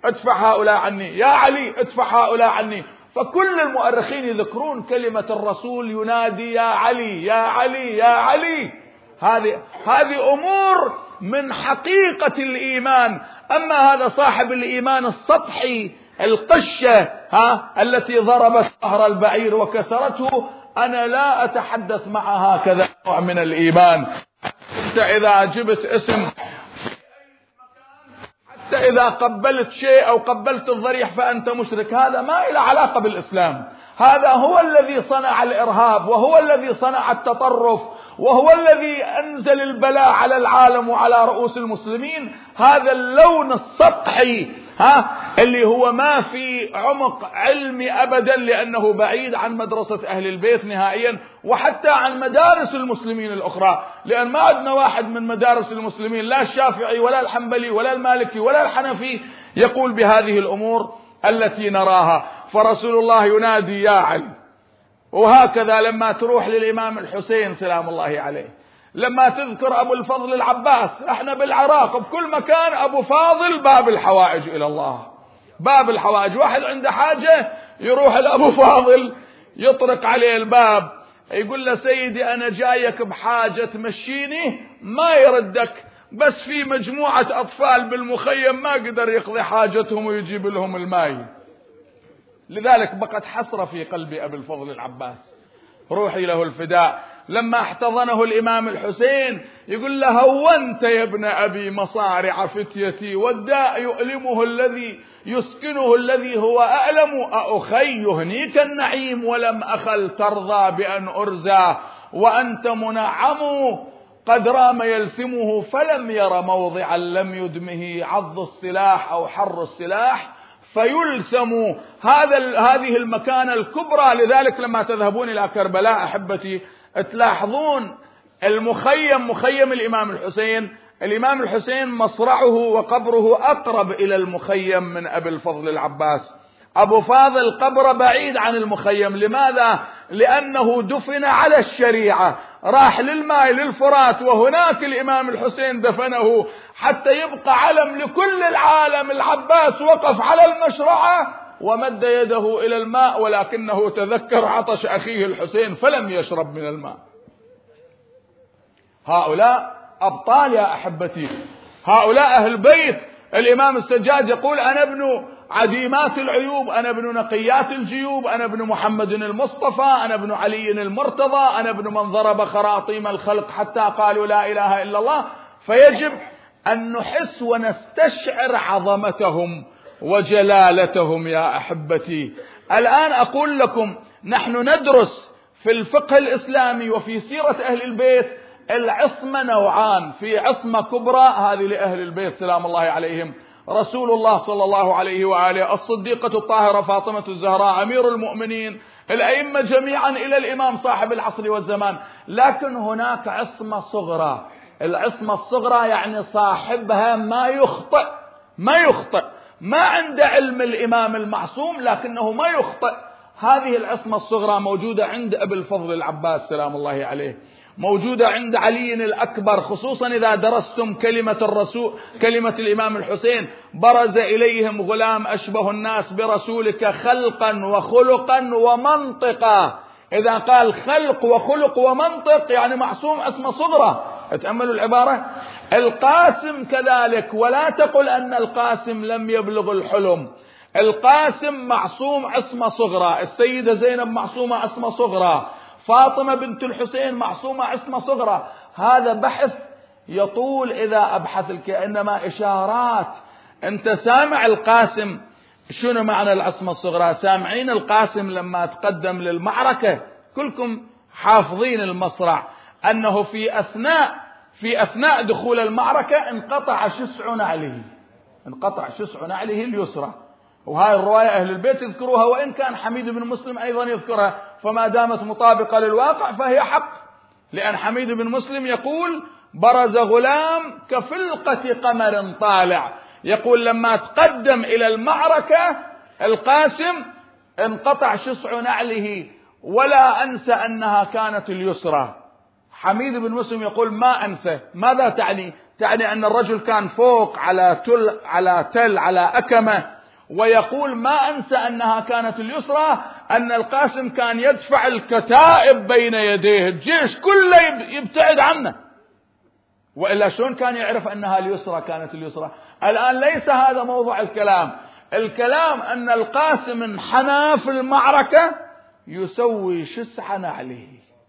[SPEAKER 1] ادفع هؤلاء عني، يا علي ادفع هؤلاء عني. فكل المؤرخين يذكرون كلمة الرسول ينادي يا علي يا علي يا علي. هذه هذه أمور من حقيقة الإيمان. أما هذا صاحب الإيمان السطحي القشة ها التي ضربت ظهر البعير وكسرته، أنا لا أتحدث مع هكذا نوع من الإيمان. أنت إذا جبت اسم، حتى إذا قبلت شيء أو قبلت الضريح فأنت مشرك، هذا ما إله علاقة بالإسلام. هذا هو الذي صنع الإرهاب، وهو الذي صنع التطرف، وهو الذي أنزل البلاء على العالم وعلى رؤوس المسلمين. هذا اللون السطحي ها اللي هو ما في عمق علمي أبدا، لأنه بعيد عن مدرسة أهل البيت نهائيا، وحتى عن مدارس المسلمين الأخرى. لأن ما عندنا واحد من مدارس المسلمين، لا الشافعي ولا الحنبلي ولا المالكي ولا الحنفي، يقول بهذه الأمور التي نراها. فرسول الله ينادي يا علي. وهكذا لما تروح للإمام الحسين سلام الله عليه، لما تذكر أبو الفضل العباس، احنا بالعراق بكل مكان أبو فاضل باب الحوائج إلى الله، باب الحوائج. واحد عنده حاجة يروح لأبو فاضل يطرق عليه الباب، يقول له سيدي أنا جايك بحاجة تمشيني، ما يردك، بس في مجموعة أطفال بالمخيم ما قدر يقضي حاجتهم ويجيب لهم الماء. لذلك بقت حسرة في قلب أبي الفضل العباس، روحي له الفداء. لما احتضنه الإمام الحسين يقول له هونت يا ابن أبي مصارع فتيتي، والداء يؤلمه الذي يسكنه الذي هو أألم، أأخي يهنيك النعيم ولم أخل ترضى بأن أرزى، وأنت منعم قد رام يلثمه فلم ير موضعا لم يدمه عض السلاح أو حر السلاح فيلثم. هذا هذه المكانة الكبرى. لذلك لما تذهبون إلى كربلاء أحبتي تلاحظون المخيم، مخيم الإمام الحسين، الإمام الحسين مصرعه وقبره أقرب إلى المخيم من أبي الفضل العباس. أبو فاضل قبره بعيد عن المخيم. لماذا؟ لأنه دفن على الشريعة، راح للماء للفرات، وهناك الإمام الحسين دفنه حتى يبقى علم لكل العالم. العباس وقف على المشرعة ومد يده إلى الماء، ولكنه تذكر عطش أخيه الحسين فلم يشرب من الماء. هؤلاء أبطال يا أحبتي، هؤلاء أهل بيت. الإمام السجاد يقول أنا ابن عديمات العيوب، أنا ابن نقيات الجيوب، أنا ابن محمد المصطفى، أنا ابن علي المرتضى، أنا ابن من ضرب خراطيم الخلق حتى قالوا لا إله إلا الله. فيجب أن نحس ونستشعر عظمتهم وجلالتهم يا أحبتي. الآن أقول لكم نحن ندرس في الفقه الإسلامي وفي سيرة أهل البيت العصمة نوعان، في عصمة كبرى هذه لأهل البيت سلام الله عليهم، رسول الله صلى الله عليه وآله، الصديقة الطاهرة فاطمة الزهراء، أمير المؤمنين، الأئمة جميعا إلى الإمام صاحب العصر والزمان. لكن هناك عصمة صغرى. العصمة الصغرى يعني صاحبها ما يخطئ، ما يخطئ، ما عنده علم الإمام المعصوم لكنه ما يخطئ. هذه العصمة الصغرى موجودة عند أبي الفضل العباس سلام الله عليه، موجودة عند علي الأكبر، خصوصا إذا درستم كلمة الرسول، كلمة الإمام الحسين: برز إليهم غلام أشبه الناس برسولك خلقا وخلقا ومنطقا. إذا قال خلق وخلق ومنطق يعني معصوم عصمة صغرى. اتأملوا العبارة. القاسم كذلك، ولا تقل أن القاسم لم يبلغ الحلم، القاسم معصوم عصمة صغرى، السيدة زينب معصومة عصمة صغرى، فاطمة بنت الحسين معصومة عصمة صغرى. هذا بحث يطول إذا أبحث لك، إنما إشارات. أنت سامع القاسم شنو معنى العصمة الصغرى؟ سامعين القاسم لما تقدم للمعركة، كلكم حافظين المصرع، أنه في أثناء في أثناء دخول المعركة انقطع شسع نعله، انقطع شسع نعله اليسرى. وهاي الرواية أهل البيت يذكروها، وإن كان حميد بن مسلم أيضا يذكرها، فما دامت مطابقة للواقع فهي حق. لأن حميد بن مسلم يقول: برز غلام كفلقة قمر طالع. يقول لما تقدم إلى المعركة القاسم انقطع شسع نعله، ولا أنسى أنها كانت اليسرى. حميد بن مسلم يقول: ما أنسى. ماذا تعني؟ تعني أن الرجل كان فوق على تل على تل على أكمة، ويقول ما أنسى أنها كانت اليسرى، أن القاسم كان يدفع الكتائب بين يديه، الجيش كله يبتعد عنه، وإلا شلون كان يعرف أنها اليسرى كانت اليسرى؟ الآن ليس هذا موضوع الكلام، الكلام أن القاسم انحنى في المعركة يسوي شسع نعله.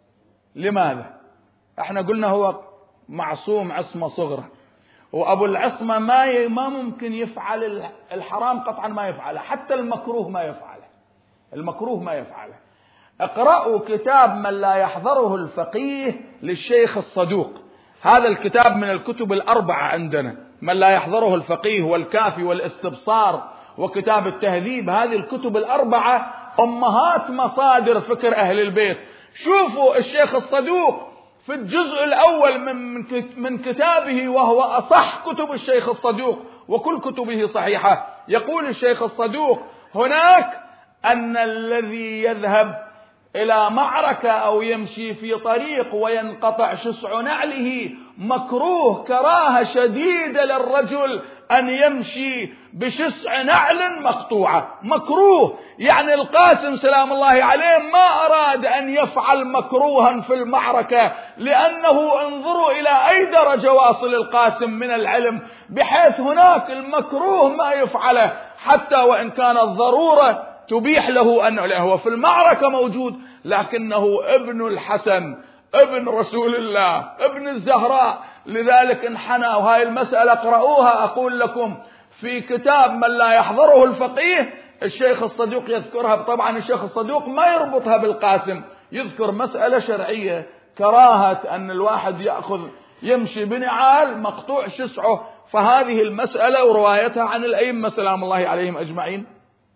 [SPEAKER 1] لماذا؟ احنا قلنا هو معصوم عصمة صغرى، وأبو العصمة ما ما ممكن يفعل الحرام قطعا، ما يفعله، حتى المكروه ما يفعله، المكروه ما يفعله. اقرأوا كتاب من لا يحضره الفقيه للشيخ الصدوق، هذا الكتاب من الكتب الأربعة عندنا، من لا يحضره الفقيه والكافي والاستبصار وكتاب التهذيب، هذه الكتب الأربعة أمهات مصادر فكر أهل البيت. شوفوا الشيخ الصدوق في الجزء الأول من من كتابه، وهو أصح كتب الشيخ الصدوق وكل كتبه صحيحة، يقول الشيخ الصدوق هناك أن الذي يذهب إلى معركة أو يمشي في طريق وينقطع شسع نعله مكروه كراهة شديدة للرجل أن يمشي بشسع نعل مقطوعة، مكروه. يعني القاسم سلام الله عليه ما أراد أن يفعل مكروها في المعركة، لأنه انظروا إلى أي درجة واصل القاسم من العلم، بحيث هناك المكروه ما يفعله حتى وإن كانت ضرورة تبيح له أنه هو في المعركة موجود، لكنه ابن الحسن ابن رسول الله ابن الزهراء، لذلك انحنى. وهاي المسألة اقرأوها، أقول لكم في كتاب من لا يحضره الفقيه الشيخ الصدوق يذكرها. طبعا الشيخ الصدوق ما يربطها بالقاسم، يذكر مسألة شرعية، كراهة أن الواحد يأخذ يمشي بنعال مقطوع شسعه، فهذه المسألة وروايتها عن الأئمة سلام الله عليهم أجمعين.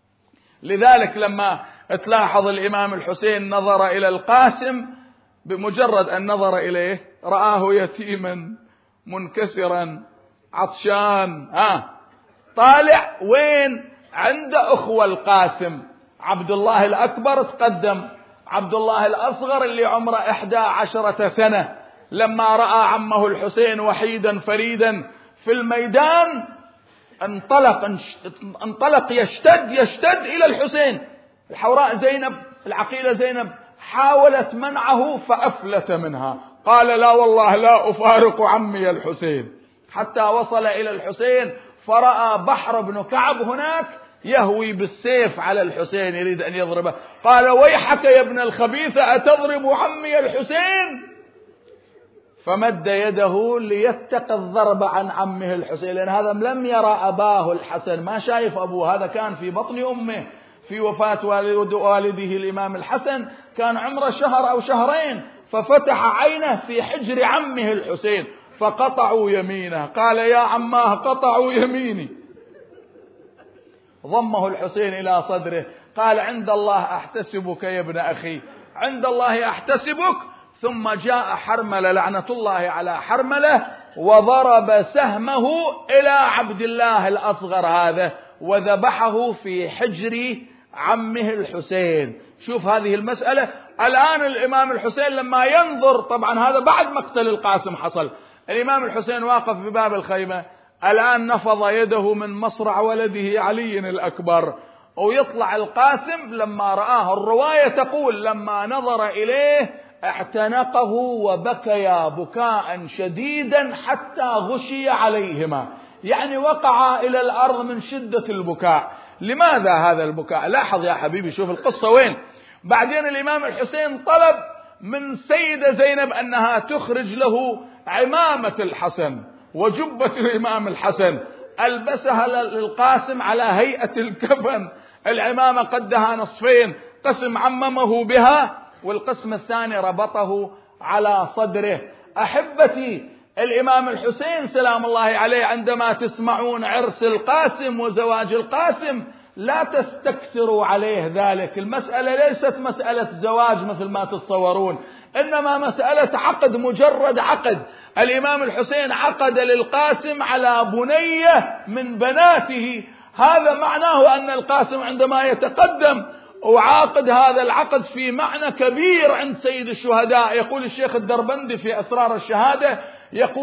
[SPEAKER 1] لذلك لما تلاحظ الإمام الحسين نظر إلى القاسم، بمجرد أن نظر إليه رآه يتيما منكسرا عطشان، ها طالع وين؟ عند أخوة القاسم، عبد الله الأكبر تقدم، عبد الله الأصغر اللي عمره إحدى عشرة سنة لما رأى عمه الحسين وحيدا فريدا في الميدان انطلق انطلق يشتد يشتد إلى الحسين. الحوراء زينب العقيلة زينب حاولت منعه فأفلت منها، قال لا والله لا أفارق عمي الحسين، حتى وصل إلى الحسين فرأى بحر بن كعب هناك يهوي بالسيف على الحسين يريد أن يضربه، قال ويحك يا ابن الخبيثة أتضرب عمي الحسين؟ فمد يده ليتقي الضرب عن عمه الحسين، لأن هذا لم يرى أباه الحسن، ما شايف أبوه، هذا كان في بطن أمه في وفاة والده الإمام الحسن، كان عمره شهر أو شهرين، ففتح عينه في حجر عمه الحسين فقطعوا يمينه، قال يا عماه قطعوا يميني. ضمه الحسين إلى صدره، قال عند الله أحتسبك يا ابن أخي، عند الله أحتسبك. ثم جاء حرملة لعنة الله على حرملة وضرب سهمه إلى عبد الله الأصغر هذا وذبحه في حجر عمه الحسين. شوف هذه المسألة. الآن الإمام الحسين لما ينظر، طبعا هذا بعد مقتل القاسم حصل، الإمام الحسين واقف بباب الخيمة، الآن نفض يده من مصرع ولده علي الأكبر، ويطلع القاسم لما رآه، الرواية تقول لما نظر إليه اعتنقه وبكيا بكاء شديدا حتى غشي عليهما، يعني وقع إلى الأرض من شدة البكاء. لماذا هذا البكاء؟ لاحظ يا حبيبي، شوف القصة وين. بعدين الإمام الحسين طلب من سيدة زينب أنها تخرج له عمامة الحسن وجبة الإمام الحسن، ألبسها للقاسم على هيئة الكفن، العمامة قدها نصفين، قسم عممه بها والقسم الثاني ربطه على صدره. أحبتي، الإمام الحسين سلام الله عليه عندما تسمعون عرس القاسم وزواج القاسم لا تستكثروا عليه ذلك، المسألة ليست مسألة زواج مثل ما تتصورون، إنما مسألة عقد، مجرد عقد. الإمام الحسين عقد للقاسم على بنية من بناته، هذا معناه أن القاسم عندما يتقدم وعاقد هذا العقد في معنى كبير عند سيد الشهداء. يقول الشيخ الدربندي في أسرار الشهادة، يقول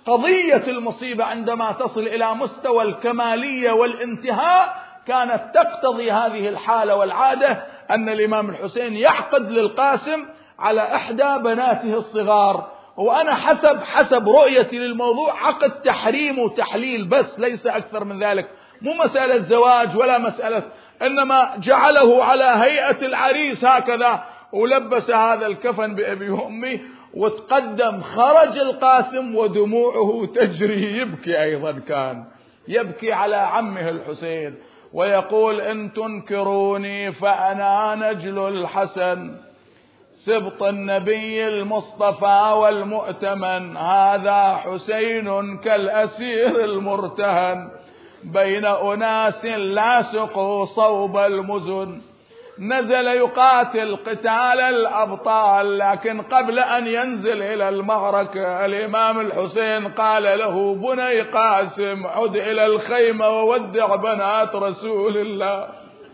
[SPEAKER 1] قضية المصيبة عندما تصل إلى مستوى الكمالية والانتهاء كانت تقتضي هذه الحالة والعادة أن الإمام الحسين يعقد للقاسم على إحدى بناته الصغار. وأنا حسب حسب رؤيتي للموضوع عقد تحريم وتحليل بس، ليس أكثر من ذلك، مو مسألة زواج ولا مسألة، إنما جعله على هيئة العريس هكذا، ولبس هذا الكفن بأبي وأمي وتقدم. خرج القاسم ودموعه تجري، يبكي أيضا، كان يبكي على عمه الحسين ويقول: إن تنكروني فأنا نجل الحسن سبط النبي المصطفى والمؤتمن، هذا حسين كالأسير المرتهن بين أناس لاصقوا صوب المزن. نزل يقاتل قتال الأبطال، لكن قبل أن ينزل إلى المعركة الإمام الحسين قال له: بني قاسم، عد إلى الخيمة وودع بنات رسول الله.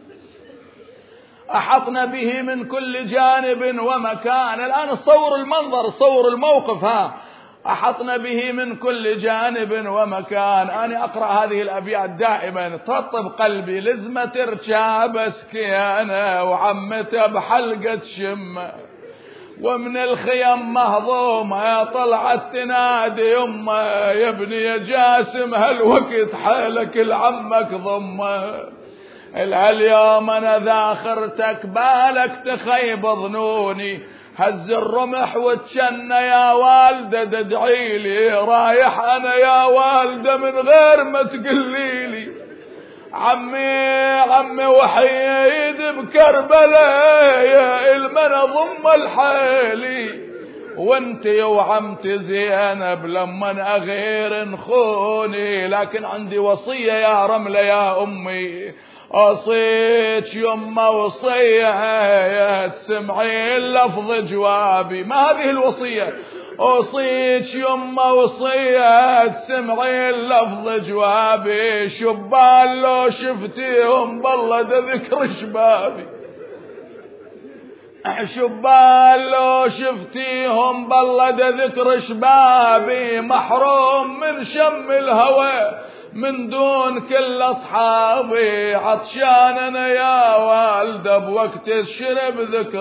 [SPEAKER 1] أحطنا به من كل جانب ومكان. الآن صور المنظر، صور الموقف. ها أحطنا به من كل جانب ومكان. أنا أقرأ هذه الأبيات دائما تطب قلبي. لزمة رجاب اسكي أنا وعمته بحلقة شمة، ومن الخيم مهضومة طلعت تنادي يمه، يا ابني يا جاسم هالوقت حالك لعمك ضمه. اليوم أنا ذاخرتك بالك تخيب ظنوني، هز الرمح وتشنى يا والدة تدعي لي، رايح أنا يا والدة من غير ما تقليلي. عمي عمي وحيد بكربلاء يا المنا ضم الحالي، وانتي وعمتي زينب لما أغير نخوني. لكن عندي وصية يا رملة يا أمي، أوصيك يما وصية تسمعين لفظ جوابي. ما هذه الوصية؟ أوصيك يما وصية تسمعين لفظ جوابي، شبان لو شفتيهم بالله ذكر شبابي، شبان لو شفتيهم بالله ذكر شبابي، محروم من شم الهوى من دون كل أصحابي، عطشان أنا يا والدة بوقت الشرب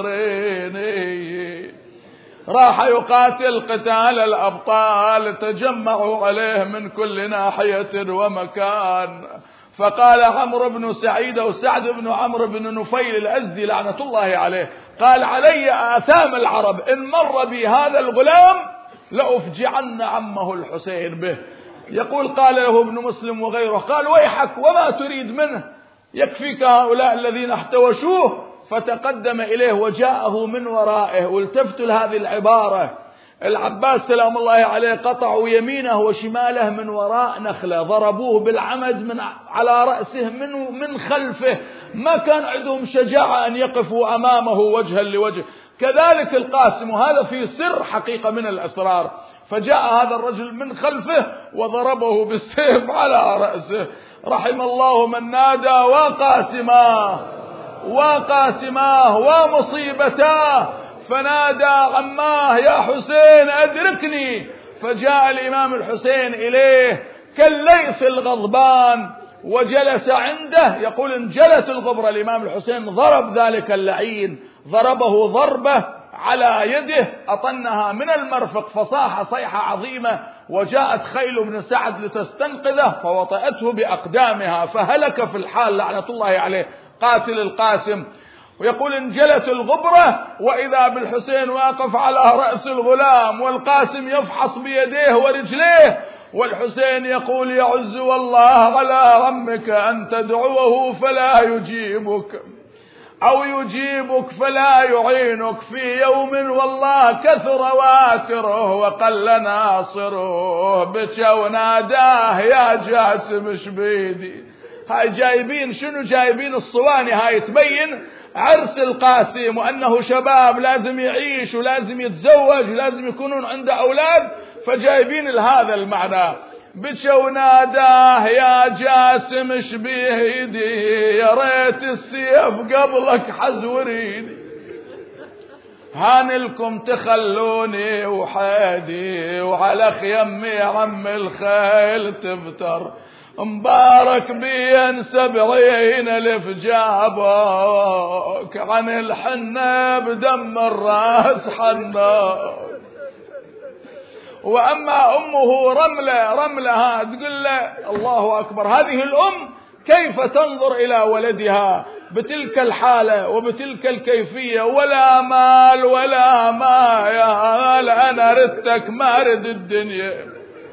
[SPEAKER 1] ذكريني. راح يقاتل قتال الأبطال، تجمعوا عليه من كل ناحية ومكان. فقال عمرو بن سعيد وسعد بن عمرو بن نفيل الأزدي لعنة الله عليه، قال: علي آثام العرب إن مر بي هذا الغلام لأفجعن عمه الحسين به. يقول: قال له ابن مسلم وغيره، قال: ويحك وما تريد منه؟ يكفيك هؤلاء الذين احتوشوه. فتقدم إليه وجاءه من ورائه. والتفتوا لهذه العبارة. العباس سلام الله عليه قطعوا يمينه وشماله من وراء نخلة، ضربوه بالعمد من على رأسه من من خلفه، ما كان عندهم شجاعة أن يقفوا أمامه وجها لوجه. كذلك القاسم، وهذا في سر حقيقة من الأسرار. فجاء هذا الرجل من خلفه وضربه بالسيف على رأسه. رحم الله من نادى: وقاسماه وقاسماه ومصيبتاه، فنادى عماه: يا حسين أدركني. فجاء الإمام الحسين إليه كالليث الغضبان وجلس عنده. يقول: انجلت الغبرة. الإمام الحسين ضرب ذلك اللعين، ضربه ضربة على يده أطنها من المرفق، فصاح صيحة عظيمة، وجاءت خيل بن سعد لتستنقذه فوطأته بأقدامها فهلك في الحال لعنة الله عليه قاتل القاسم. ويقول: انجلت الغبرة وإذا بالحسين واقف على رأس الغلام، والقاسم يفحص بيديه ورجليه، والحسين يقول: يعز والله على عمك أن تدعوه فلا يجيبك، أو يجيبك فلا يعينك، في يوم والله كثر واتره وقل ناصره، بكى وناداه: يا جاسم شبيدي. هاي جايبين شنو؟ جايبين الصواني، هاي تبين عرس القاسم وأنه شباب لازم يعيش ولازم يتزوج ولازم يكونون عنده أولاد، فجايبين لهذا المعنى. بكى وناداه: يا جاسم شبيدي، يا ريت السيف قبلك حز وريدي. هانلكم تخلوني وحيدي وعلى خيمي عم الخيل تبتر، مبارك بين سبعين الف جابك عن الحنة بدم الراس حناك. وأما أمه رملة، رملة ها تقول له الله أكبر، هذه الأم كيف تنظر إلى ولدها بتلك الحالة وبتلك الكيفية، ولا مال ولا ما يا هال أنا ردتك ما رد الدنيا،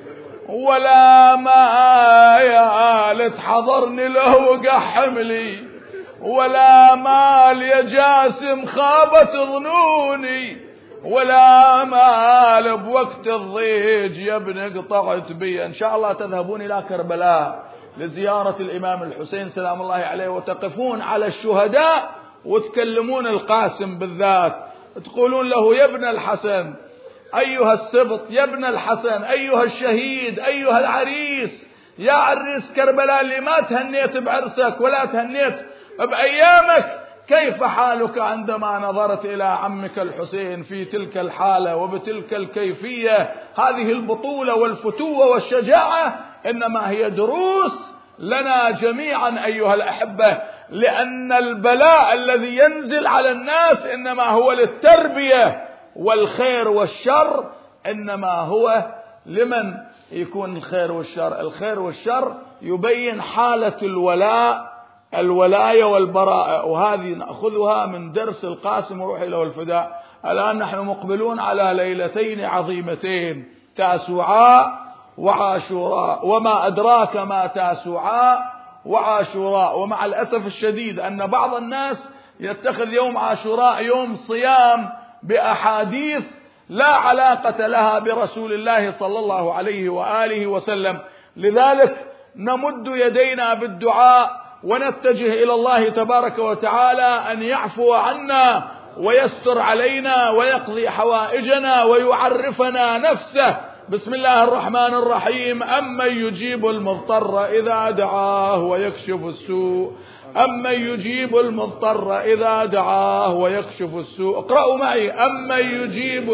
[SPEAKER 1] ولا ما يا هال تحضرني له وقحم لي، ولا مال يا جاسم خابت ظنوني، ولا مال بوقت الضيج يا ابن قطعت بي. إن شاء الله تذهبون إلى كربلاء لزيارة الإمام الحسين سلام الله عليه وتقفون على الشهداء وتكلمون القاسم بالذات، تقولون له يا ابن الحسن أيها السبط، يا ابن الحسن أيها الشهيد، أيها العريس، يا عريس كربلاء اللي ما تهنيت بعرسك ولا تهنيت بأيامك، كيف حالك عندما نظرت إلى عمك الحسين في تلك الحالة وبتلك الكيفية؟ هذه البطولة والفتوة والشجاعة إنما هي دروس لنا جميعا أيها الأحبة، لأن البلاء الذي ينزل على الناس إنما هو للتربية، والخير والشر إنما هو لمن يكون الخير والشر. الخير والشر يبين حالة الولاء، الولاية والبراءة، وهذه نأخذها من درس القاسم وروحي له الفداء. الآن نحن مقبلون على ليلتين عظيمتين، تاسوعاء وعاشوراء، وما أدراك ما تاسوعاء وعاشوراء. ومع الأسف الشديد أن بعض الناس يتخذ يوم عاشوراء يوم صيام بأحاديث لا علاقة لها برسول الله صلى الله عليه وآله وسلم. لذلك نمد يدينا بالدعاء ونتجه إلى الله تبارك وتعالى أن يعفو عنا ويستر علينا ويقضي حوائجنا ويعرفنا نفسه. بسم الله الرحمن الرحيم. أمن يجيب المضطر إذا دعاه ويكشف السوء، أمن يجيب المضطر إذا دعاه ويكشف السوء. اقرأوا معي. أمن يجيب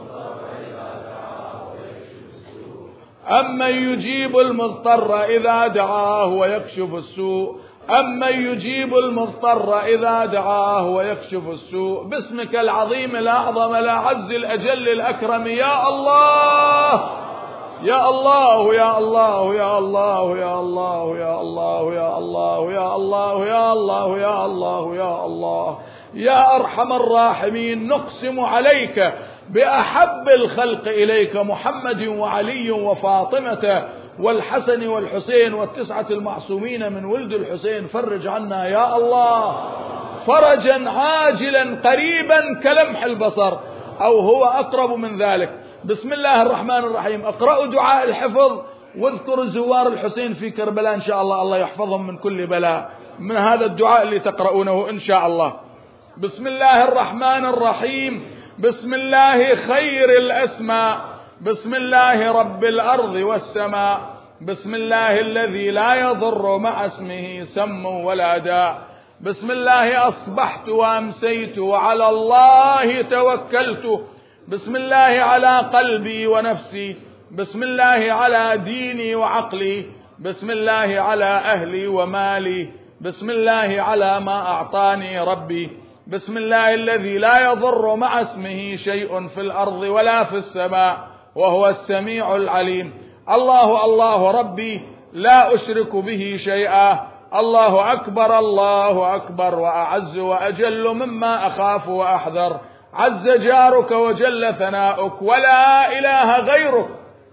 [SPEAKER 1] أمن يجيب المضطر إذا دعاه ويكشف السوء، أمن يجيب المضطر إذا دعاه ويكشف السوء. باسمك العظيم الأعظم الأعز الأجل الأكرم يا الله يا الله يا الله يا الله يا الله يا الله يا الله يا الله يا الله يا الله يا الله يا أرحم الراحمين. نقسم عليك بأحب الخلق إليك محمد وعلي وفاطمة والحسن والحسين والتسعة المعصومين من ولد الحسين. فرج عنا يا الله فرجا عاجلا قريبا كلمح البصر أو هو أقرب من ذلك. بسم الله الرحمن الرحيم. اقرأوا دعاء الحفظ واذكروا زوار الحسين في كربلاء إن شاء الله، الله يحفظهم من كل بلاء من هذا الدعاء اللي تقرؤونه إن شاء الله. بسم الله الرحمن الرحيم. بسم الله خير الأسماء، بسم الله رب الأرض والسماء، بسم الله الذي لا يضر مع اسمه سم ولا داء، بسم الله أصبحت وأمسيت وعلى الله توكلت، بسم الله على قلبي ونفسي، بسم الله على ديني وعقلي، بسم الله على أهلي ومالي، بسم الله على ما أعطاني ربي، بسم الله الذي لا يضر مع اسمه شيء في الأرض ولا في السماء وهو السميع العليم. الله الله ربي لا أشرك به شيئا، الله أكبر الله أكبر وأعز وأجل مما أخاف وأحذر، عز جارك وجل ثناؤك ولا إله غيرك.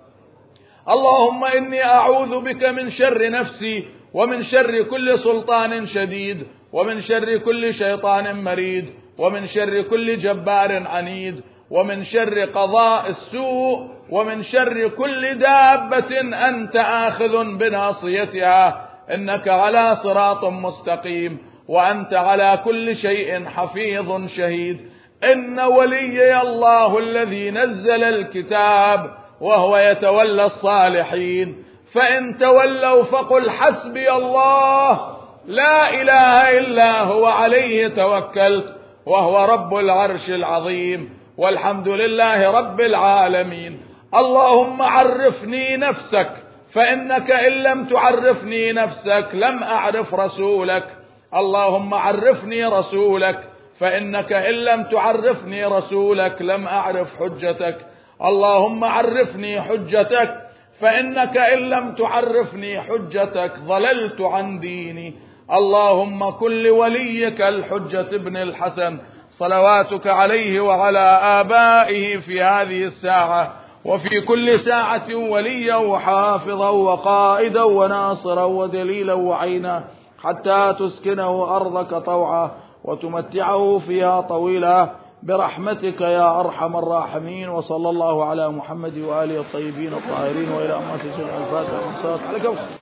[SPEAKER 1] اللهم إني أعوذ بك من شر نفسي ومن شر كل سلطان شديد ومن شر كل شيطان مريد ومن شر كل جبار عنيد ومن شر قضاء السوء ومن شر كل دابة أنت آخذ بناصيتها، إنك على صراط مستقيم وأنت على كل شيء حفيظ شهيد. إن وليي الله الذي نزل الكتاب وهو يتولى الصالحين، فإن تولوا فقل حسبي الله لا إله إلا هو عليه توكلت وهو رب العرش العظيم، والحمد لله رب العالمين. اللهم عرفني نفسك، فإنك إن لم تعرفني نفسك لم أعرف رسولك. اللهم عرفني رسولك، فإنك إن لم تعرفني رسولك لم أعرف حجتك. اللهم عرفني حجتك، فإنك إن لم تعرفني حجتك ضللت عن ديني. اللهم كن لوليك الحجة ابن الحسن صلواتك عليه وعلى آبائه في هذه الساعة وفي كل ساعة وليا وحافظا وقائدا وناصرا ودليلا وعينا، حتى تسكنه أرضك طوعا وتمتعه فيها طويلا برحمتك يا أرحم الراحمين. وصلى الله على محمد وآله الطيبين الطاهرين وإلى أمة الفاتحة والصلاة على كوثر.